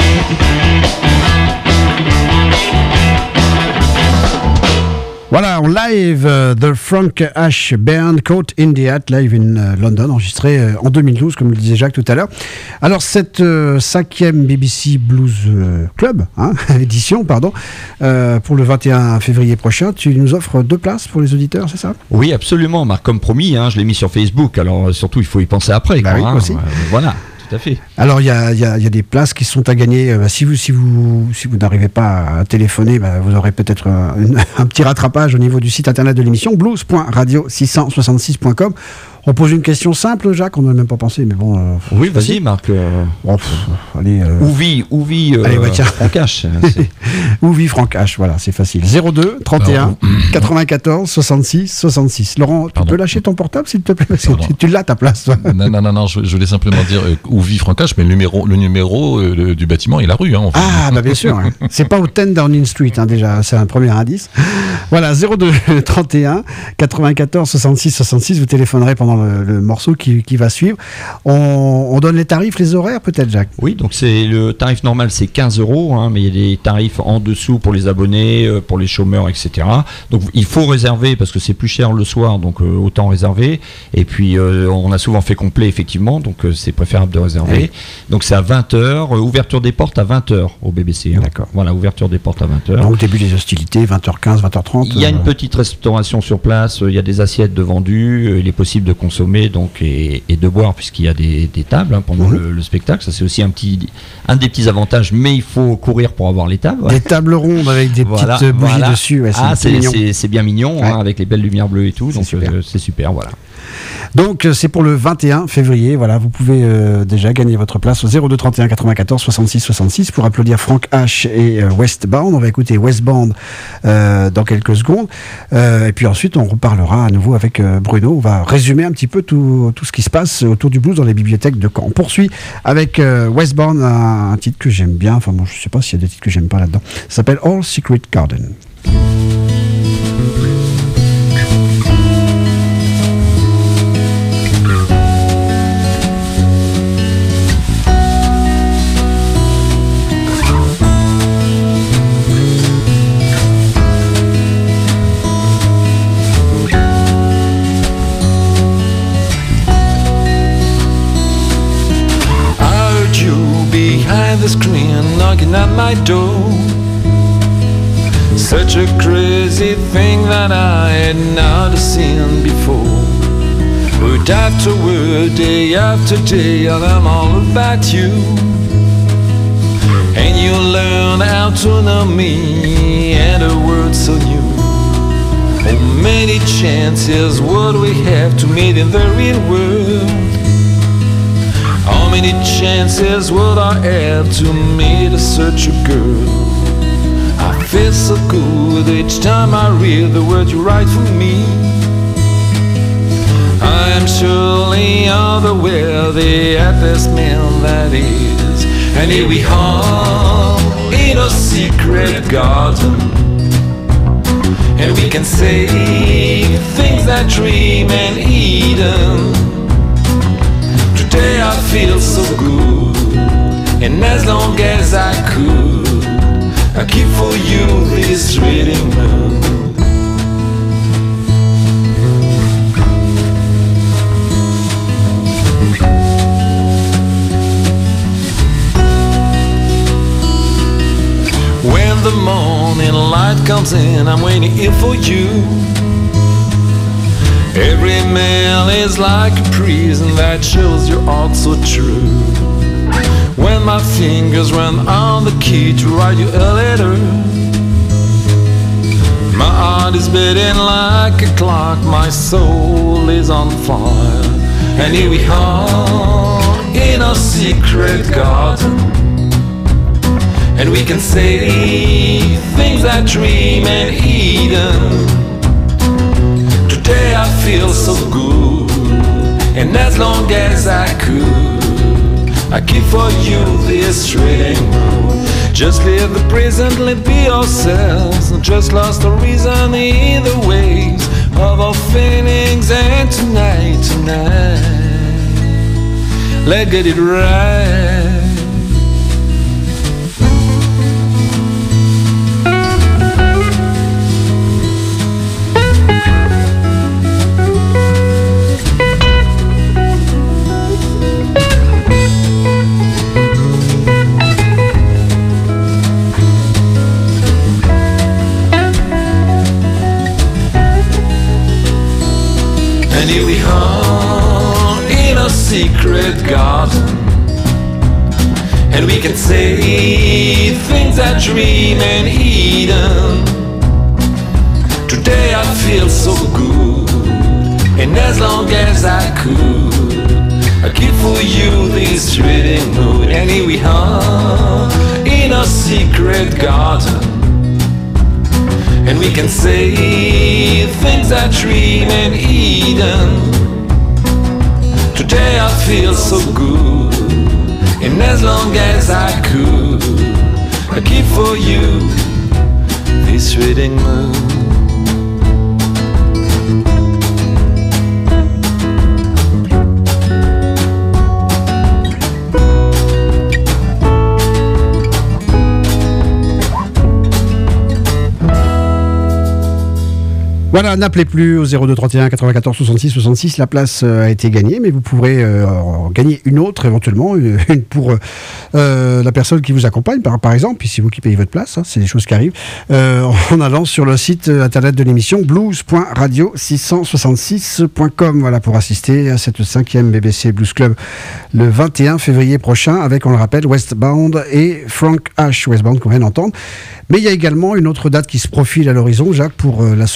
Voilà, en live, uh, The Frank Ash Band, Caught in the Act, live in uh, London, enregistré uh, en deux mille douze, comme le disait Jacques tout à l'heure. Alors, cette euh, cinquième B B C Blues euh, Club, hein, édition, pardon, euh, pour le vingt et un février prochain, tu nous offres deux places pour les auditeurs, c'est ça? Oui, absolument, Marc, comme promis, hein, je l'ai mis sur Facebook, alors surtout, il faut y penser après. Bah quoi, oui, hein, aussi. euh, voilà. Tout à fait. Alors il y a, y, a, y a des places qui sont à gagner. Euh, si vous si vous si vous n'arrivez pas à téléphoner, bah, vous aurez peut-être un, un petit rattrapage au niveau du site internet de l'émission blues point radio six cent soixante-six point com. On pose une question simple, Jacques, on n'a même pas pensé, mais bon. Euh, oui, vas-y, Marc. Euh, bon, pff, allez. Euh, où vit, où vit euh, allez, ouais, tiens. Frank Ash. Où vit Frank Ash, voilà, c'est facile. zéro deux trente et un quatre-vingt-quatorze soixante-six soixante-six. Laurent, tu Pardon. peux lâcher ton portable, s'il te plaît, parce que Pardon. tu, tu l'as ta place, toi. Non, non, non, non, je, je voulais simplement dire euh, où vit Frank Ash, mais le numéro, le numéro euh, le- du bâtiment et la rue. Hein, en fait. Ah, bah bien sûr. Hein. C'est pas au dix Downing Street, hein, déjà, c'est un premier indice. Voilà, zéro deux trente et un quatre-vingt-quatorze soixante-six soixante-six, vous téléphonerez pendant le, le morceau qui, qui va suivre. On, on donne les tarifs, les horaires, peut-être, Jacques? Oui, donc c'est le tarif normal, c'est quinze euros, hein, mais il y a des tarifs en dessous pour les abonnés, euh, pour les chômeurs, et cetera. Donc il faut réserver parce que c'est plus cher le soir, donc euh, autant réserver. Et puis euh, on a souvent fait complet, effectivement, donc euh, c'est préférable de réserver. Oui. Donc c'est à vingt heures, euh, ouverture des portes à vingt heures au B B C. Hein. D'accord. Voilà, ouverture des portes à vingt heures. Donc, début des hostilités, vingt heures quinze, vingt heures trente. Il y a une euh, petite restauration sur place, euh, il y a des assiettes de vendus, euh, il est possible de consommer donc et, et de boire puisqu'il y a des, des tables hein, pendant Mhm. le, le spectacle. Ça c'est aussi un petit, un des petits avantages, mais il faut courir pour avoir les tables. Des tables rondes avec des Voilà, petites bougies voilà. dessus. Ouais, Ah, c'est c'est, mignon. c'est, c'est bien mignon Ouais. hein, avec les belles lumières bleues et tout, C'est donc super. euh, c'est super, voilà. Donc c'est pour le vingt et un février, voilà, vous pouvez euh, déjà gagner votre place au zéro deux trente et un quatre-vingt-quatorze soixante-six soixante-six pour applaudir Frank H et euh, Westbound. On va écouter Westbound euh, dans quelques secondes euh, et puis ensuite on reparlera à nouveau avec euh, Bruno. On va résumer un petit peu tout, tout ce qui se passe autour du blues dans les bibliothèques de Caen. On poursuit avec euh, Westbound, un, un titre que j'aime bien, enfin bon je sais pas s'il y a des titres que j'aime pas là-dedans. Ça s'appelle All Secret Garden. The screen knocking at my door. Such a crazy thing that I had not seen before. Word after word, day after day, I'm all about you. And you learn how to know me and a word so new. Oh, many chances would we have to meet in the real world? How many chances would I have to meet such a girl? I feel so good each time I read the words you write for me. I am surely unaware the happiest man that is. And here we are in a secret garden, and we can say things that dream and Eden. Today I feel so good, and as long as I could, I keep for you this reading moon. When the morning light comes in, I'm waiting here for you. Every mail is like a prison that shows your heart so true. When my fingers run on the key to write you a letter, my heart is beating like a clock, my soul is on fire. And here we are in a secret garden, and we can say things that dream and Eden. Today I feel so good, and as long as I could, I keep for you this reading moon. Just live the present, let be yourselves. Just lost the reason in the waves of our feelings. And tonight, tonight, let's get it right. Here we are in a secret garden, and we can say things that dream and Eden. Today I feel so good, and as long as I could, I keep for you this reading mood. And here we are in a secret garden, and we can say things that dream and Eden. Today I feel so good, and as long as I could, I keep for you this reading mood. Voilà, n'appelez plus au zéro deux trente et un quatre-vingt-quatorze soixante-six soixante-six, la place euh, a été gagnée, mais vous pourrez euh, en gagner une autre éventuellement, une, une pour euh, la personne qui vous accompagne par, par exemple, puis c'est vous qui payez votre place, hein, c'est des choses qui arrivent, euh, en allant sur le site internet de l'émission blues point radio six cent soixante-six point com, voilà, pour assister à cette cinquième B B C Blues Club le vingt et un février prochain avec, on le rappelle, Westbound et Frank H. Westbound qu'on vient d'entendre. Mais il y a également une autre date qui se profile à l'horizon, Jacques, pour euh, l'assaut backstage.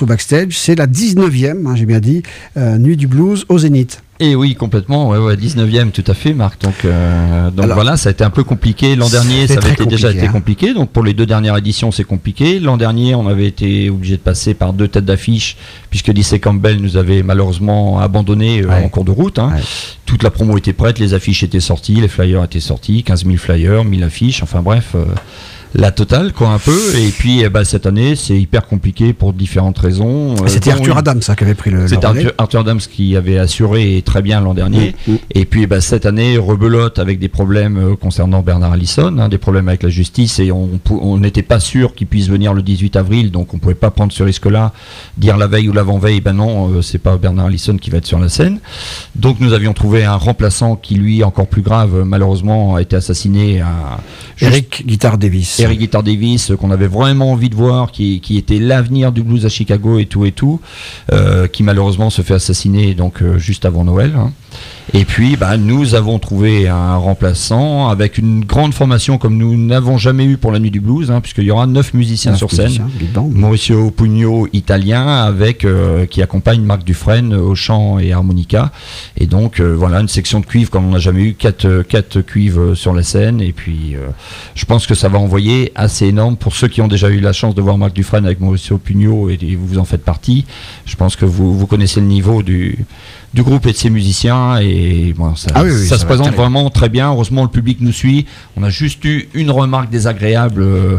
Stage, c'est la dix-neuvième, hein, j'ai bien dit, euh, Nuit du Blues au Zénith. Et oui, complètement, ouais, ouais, dix-neuvième, tout à fait, Marc. Donc, euh, donc Alors, voilà, ça a été un peu compliqué. L'an dernier, ça avait été déjà été hein. compliqué. Donc pour les deux dernières éditions, c'est compliqué. L'an dernier, on avait été obligé de passer par deux têtes d'affiche, puisque Lycée Campbell nous avait malheureusement abandonné euh, ouais. en cours de route. Hein. Ouais. Toute la promo était prête, les affiches étaient sorties, les flyers étaient sortis, quinze mille flyers, mille affiches, enfin bref... Euh, la totale, quoi, un peu. Et puis, eh ben, cette année, c'est hyper compliqué pour différentes raisons. Euh, c'était Arthur Adams, ça, qui avait pris le. C'était Arthur, Arthur Adams qui avait assuré très bien l'an dernier. Mmh, mmh. Et puis, eh ben, cette année, rebelote avec des problèmes euh, concernant Bernard Allison, hein, des problèmes avec la justice. Et on n'était pas sûr qu'il puisse venir le dix-huit avril. Donc, on ne pouvait pas prendre ce risque-là. Dire la veille ou l'avant-veille, ben non, euh, c'est pas Bernard Allison qui va être sur la scène. Donc, nous avions trouvé un remplaçant qui, lui, encore plus grave, malheureusement, a été assassiné à. Eric Guitar Davis. Eric Guitar Davis, qu'on avait vraiment envie de voir, qui, qui était l'avenir du blues à Chicago et tout et tout, euh, qui malheureusement se fait assassiner donc euh, juste avant Noël. Hein. Et puis, bah, nous avons trouvé un remplaçant avec une grande formation comme nous n'avons jamais eu pour la Nuit du Blues, hein, puisqu'il y aura neuf musiciens neuf sur musiciens, scène. Mauricio Pugno, italien, avec euh, qui accompagne Marc Dufresne au chant et harmonica. Et donc, euh, voilà, une section de cuivre comme on n'a jamais eu, quatre, quatre cuivres sur la scène. Et puis, euh, je pense que ça va envoyer assez énorme pour ceux qui ont déjà eu la chance de voir Marc Dufresne avec Mauricio Pugno, et, et vous en faites partie. Je pense que vous, vous connaissez le niveau du... du groupe et de ses musiciens, et bon, ça, ah oui, oui, ça, ça se présente vraiment très bien. Heureusement, le public nous suit. On a juste eu une remarque désagréable euh,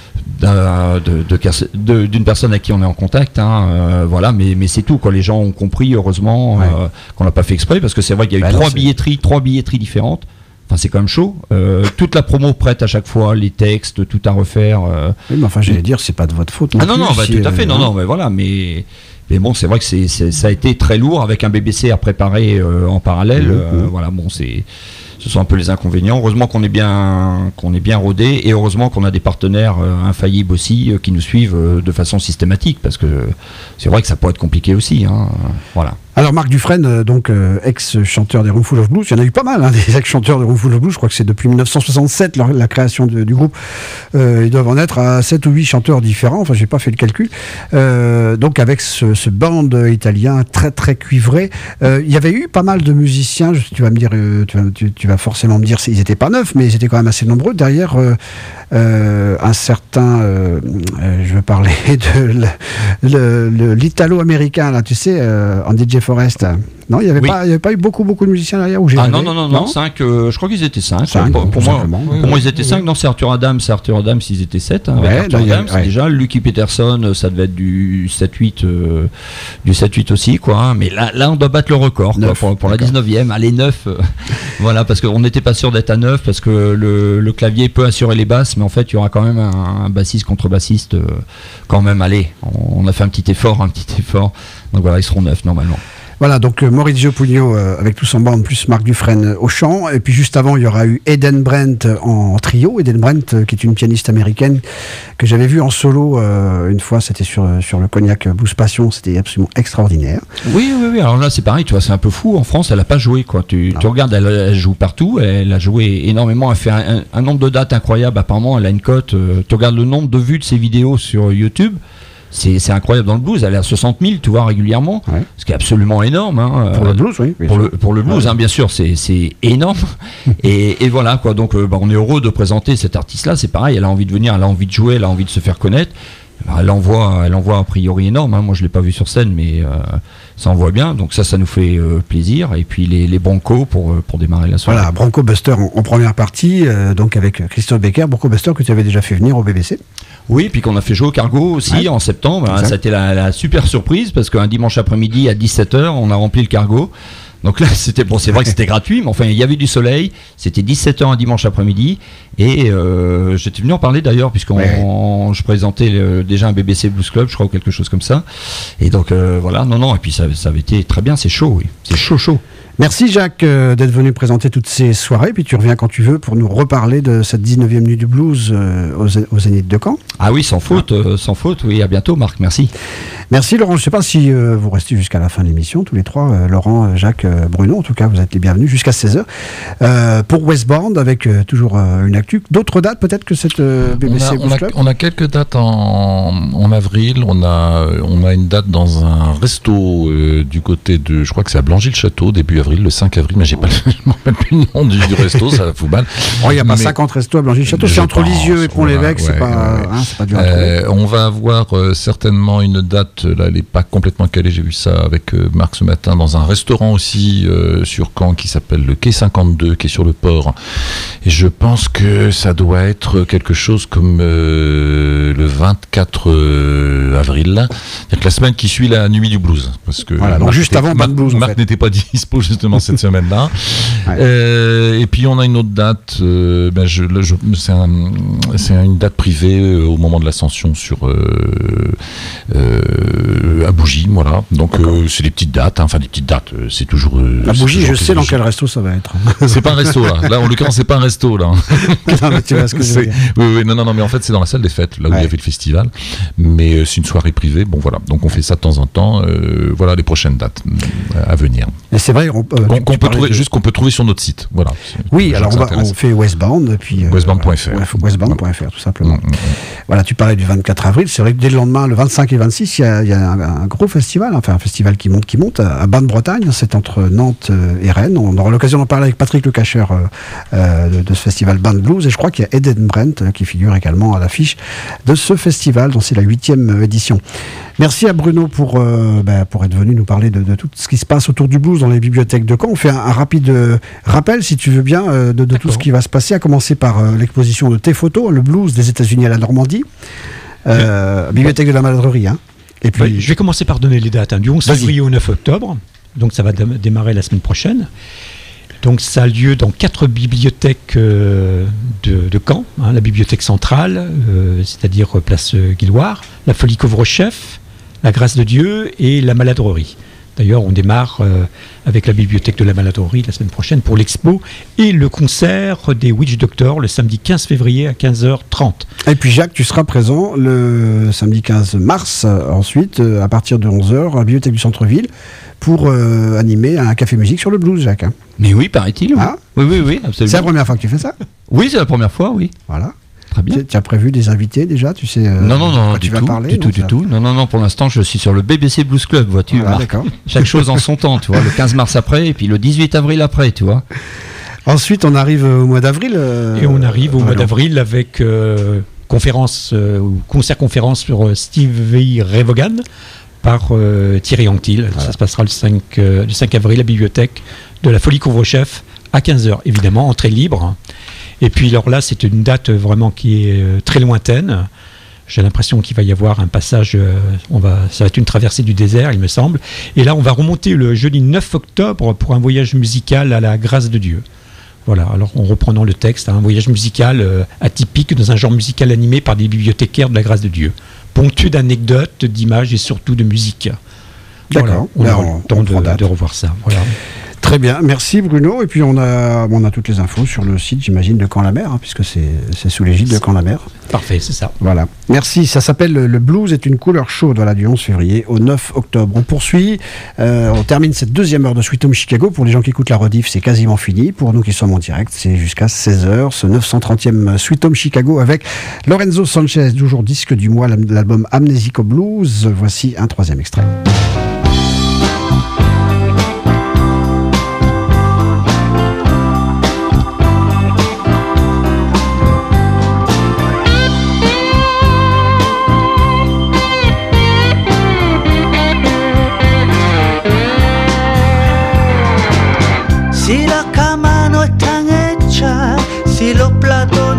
d'un, de, de, de, d'une personne à qui on est en contact, hein, euh, voilà, mais, mais c'est tout, quoi. Les gens ont compris, heureusement, ouais. euh, qu'on n'a pas fait exprès, parce que c'est vrai qu'il y a eu bah trois non, billetteries, trois billetteries différentes. Enfin, c'est quand même chaud. Euh, toute la promo prête à chaque fois, les textes, tout à refaire. Euh, oui, mais enfin, j'allais dire, c'est pas de votre faute. Non ah non, plus, non, bah, si tout à fait, euh, non, non, mais voilà, mais. Mais bon, c'est vrai que c'est, c'est, ça a été très lourd avec un B B C à préparer euh, en parallèle. Mmh, euh, mmh. Voilà, bon, c'est, ce sont un peu les inconvénients. Heureusement qu'on est bien, qu'on est bien rodé, et heureusement qu'on a des partenaires euh, infaillibles aussi euh, qui nous suivent euh, de façon systématique, parce que c'est vrai que ça pourrait être compliqué aussi. Hein, voilà. Alors Marc Dufresne, donc euh, ex-chanteur des Roomful of Blues, il y en a eu pas mal, hein, des ex-chanteurs des Roomful of Blues, je crois que c'est depuis dix-neuf cent soixante-sept leur, la création de, du groupe, euh, ils doivent en être à sept ou huit chanteurs différents, enfin j'ai pas fait le calcul, euh, donc avec ce, ce band italien très très cuivré, euh, il y avait eu pas mal de musiciens, tu vas me dire, euh, tu, vas, tu, tu vas forcément me dire, ils étaient pas neufs, mais ils étaient quand même assez nombreux, derrière euh, euh, un certain, euh, euh, je veux parler de le, le, le, l'italo-américain, là tu sais, euh, en D J Forest. Non, il n'y avait, oui. avait pas eu beaucoup, beaucoup de musiciens derrière où j'ai Ah non, non, non, non, cinq, euh, je crois qu'ils étaient cinq. cinq pour, pour, moi, oui, pour moi, ils étaient cinq. Oui. Non, c'est Arthur Adams, c'est Arthur Adams, ils étaient sept. Hein, ouais, avec Arthur là, Adams, ouais. déjà. Lucky Peterson, ça devait être du sept huit, euh, du sept huit aussi, quoi. Hein, mais là, là, on doit battre le record, quoi, pour, pour la dix-neuvième. Allez, neuf. Euh, voilà, parce qu'on n'était pas sûr d'être à neuf, parce que le, le clavier peut assurer les basses, mais en fait, il y aura quand même un, un bassiste contre-bassiste, euh, quand même. Allez, on, on a fait un petit effort, un petit effort. Donc voilà, ils seront neuf, normalement. Voilà, donc euh, Maurizio Pugno euh, avec tout son band, plus Marc Dufresne au chant. Et puis juste avant, il y aura eu Eden Brent en, en trio. Eden Brent, euh, qui est une pianiste américaine que j'avais vue en solo euh, une fois, c'était sur, sur le Cognac Blues Passion. C'était absolument extraordinaire. Oui, oui, oui. Alors là, c'est pareil, tu vois, c'est un peu fou. En France, elle n'a pas joué, quoi. Tu, tu regardes, elle, elle joue partout. Elle a joué énormément. Elle fait un, un, un nombre de dates incroyable. Apparemment, elle a une cote. Euh, tu regardes le nombre de vues de ses vidéos sur YouTube. C'est, c'est incroyable dans le blues, elle est à soixante mille, tu vois, régulièrement, ouais. Ce qui est absolument énorme. Hein, pour euh, le blues, oui. Pour le, pour le blues, ouais. hein, bien sûr, c'est, c'est énorme. et, et voilà, quoi. Donc, euh, bah, on est heureux de présenter cet artiste-là. C'est pareil, elle a envie de venir, elle a envie de jouer, elle a envie de se faire connaître. Bah, elle envoie, elle envoie a priori énorme. Hein. Moi, je l'ai pas vu sur scène, mais euh, ça envoie bien. Donc ça, ça nous fait euh, plaisir. Et puis les, les Bronco pour pour démarrer la soirée. Voilà, Bronco Buster en, en première partie, euh, donc avec Christophe Becker, Bronco Buster que tu avais déjà fait venir au B B C. Oui, puis qu'on a fait jouer au Cargo aussi ouais. en septembre. Hein, ça a été la, la super surprise parce qu'un dimanche après-midi à dix-sept heures, on a rempli le Cargo. Donc là, c'était bon, c'est vrai que c'était gratuit, mais enfin, il y avait du soleil. C'était dix-sept heures un dimanche après-midi, et euh, j'étais venu en parler d'ailleurs, puisqu'on ouais. on, je présentais le, déjà un B B C Blues Club, je crois, ou quelque chose comme ça. Et donc euh, voilà, non, non, et puis ça, ça avait été très bien. C'est chaud, oui, c'est chaud, chaud. Merci Jacques euh, d'être venu présenter toutes ces soirées, puis tu reviens quand tu veux pour nous reparler de cette dix-neuvième nuit du blues euh, au, Zé- au Zénith de Caen. Ah oui, sans faute, euh, sans faute, oui, à bientôt Marc, merci. Merci Laurent, je ne sais pas si euh, vous restez jusqu'à la fin de l'émission, tous les trois, euh, Laurent, euh, Jacques, euh, Bruno, en tout cas vous êtes les bienvenus jusqu'à seize heures, euh, pour Westbound avec euh, toujours euh, une actu. D'autres dates peut-être que cette euh, B B C on, a, Blues on, a, Club on a quelques dates en, en avril. On a, on a une date dans un resto euh, du côté de, je crois que c'est à Blangy-le-Château, début avril, le cinq avril, mais j'ai pas, je me rappelle plus le nom du, du resto, ça fout mal. Oh, il n'y a pas Mais- cinquante restos à Blangy-le-Château, c'est Je entre pense, Lisieux et Pont-l'Évêque, voilà, c'est ouais, pas, ouais. hein, c'est pas dur à trouver. Euh, on va avoir euh, certainement une date, là elle n'est pas complètement calée, j'ai vu ça avec euh, Marc ce matin, dans un restaurant aussi euh, sur Caen qui s'appelle le Quai cinquante-deux, qui est sur le port. Et je pense que ça doit être quelque chose comme euh, le vingt-quatre euh, avril, c'est-à-dire que la semaine qui suit la nuit du blues. Parce que Voilà, donc Marc juste était- avant Marc- Bad Blues, en Marc fait. n'était pas dispo justement cette semaine-là. Ouais. Euh, et puis on a une autre date, euh, ben je, là, je- c'est, un, c'est une date privée euh, au moment de l'ascension sur euh, euh, à Bougie, voilà. Donc euh, c'est des petites dates, hein, enfin des petites dates. euh, C'est toujours. euh, La c'est bougie, toujours je sais dans quelque quel resto ça va être. chose. C'est pas un resto là. Là en l'occurrence c'est pas un resto là. Non, mais tu vois ce que je veux C'est- dire. oui, oui, non, non, non, mais en fait c'est dans la salle des fêtes, là où Ouais. il y avait le festival. Mais euh, c'est une soirée privée. Bon voilà, donc on fait ça de temps en temps. euh, voilà les prochaines dates euh, à venir. Et c'est vrai, on, euh, Qu'on, tu qu'on peut parlais trouver, de- juste qu'on peut trouver sur notre site. Voilà. Oui, Les gens alors on, va- s'intéressent. on fait Westbound, et puis euh, westbound point f r. ouais, westbound point f r tout simplement. Mm, mm, mm. Voilà, tu parlais du vingt-quatre avril. C'est vrai que dès le lendemain, le vingt-cinq et le vingt-six, il y a, il y a un, un gros festival, enfin un festival qui monte, qui monte à, à Bain-de-Bretagne. C'est entre Nantes euh, et Rennes. On aura l'occasion d'en parler avec Patrick Le Cacheur euh, euh, de, de ce festival Bain de Blues. Et je crois qu'il y a Eden Brent euh, qui figure également à l'affiche de ce festival, dont c'est la huitième édition. Merci à Bruno pour, euh, ben, pour être venu nous parler de, de tout ce qui se passe autour du blues dans les bibliothèques de Caen. On fait un, un rapide euh, rappel, si tu veux bien, euh, de, de tout ce qui va se passer, à commencer par euh, l'exposition de tes photos, le blues des États-Unis à la Normandie, euh, bibliothèque de la Maladrerie. Hein. Et puis, Ouais, je vais commencer par donner les dates. hein, du onze Vas-y. février au neuf octobre. Donc ça va dé- démarrer la semaine prochaine. Donc ça a lieu dans quatre bibliothèques euh, de, de Caen. hein, la bibliothèque centrale, euh, c'est-à-dire euh, place euh, Guilloire, la Folie Couvre-Chef, la Grâce de Dieu et la Maladrerie. D'ailleurs, on démarre euh, avec la bibliothèque de la Maladrerie la semaine prochaine pour l'expo et le concert des Witch Doctors le samedi quinze février à quinze heures trente. et puis Jacques, tu seras présent le samedi quinze mars, euh, ensuite, euh, à partir de onze heures, à la bibliothèque du centre-ville, pour euh, animer un café musique sur le blues, Jacques. hein. Mais oui, paraît-il. Oui, Ah. oui, oui, oui, C'est absolument. la première fois que tu fais ça. Oui, c'est la première fois, oui. Voilà. Très bien. Tu tu as prévu des invités déjà, tu sais euh, Non, non, de non, quoi du tu vas tout, parler, du tout, non, du ça- tout. Non, non, non, pour l'instant, je suis sur le B B C Blues Club, vois-tu, Voilà, Marc. d'accord. Chaque chose en son temps, tu vois. Le quinze mars après, et puis le dix-huit avril après, tu vois. Ensuite, on arrive au mois d'avril. euh, Et on arrive au dans mois la- d'avril avec euh, conférence euh, ou concert-conférence sur euh, Stevie Ray Vaughan par euh, Thierry Anctil. Ça se passera le cinq, euh, le cinq avril à la bibliothèque de la Folie Couvre-Chef à quinze heures. Évidemment, entrée libre. Et puis alors là, c'est une date vraiment qui est euh, très lointaine. J'ai l'impression qu'il va y avoir un passage, euh, on va, ça va être une traversée du désert, il me semble. Et là, on va remonter le jeudi neuf octobre pour un voyage musical à la Grâce de Dieu. Voilà, alors en reprenant le texte, un voyage musical euh, atypique dans un genre musical animé par des bibliothécaires de la Grâce de Dieu, ponctué d'anecdotes, d'images et surtout de musique. D'accord. Voilà, on Là, aura on- le temps on prend de, date. de revoir ça. Voilà. Très bien, merci Bruno. Et puis on a, on a toutes les infos sur le site, j'imagine, de Caen-la-Mer, hein, puisque c'est c'est sous l'égide de Caen-la-Mer. Parfait, c'est ça. Voilà. Merci. Ça s'appelle Le blues est une couleur chaude, voilà, du onze février au neuf octobre. On poursuit. euh, on termine cette deuxième heure de Sweet Home Chicago. Pour les gens qui écoutent la rediff, c'est quasiment fini. Pour nous qui sommes en direct, c'est jusqu'à seize heures. Ce neuf cent trentième Sweet Home Chicago avec Lorenzo Sanchez, toujours disque du mois, l'album Amnesico Blues. Voici un troisième extrait. Si la cama no están hechas, si los platos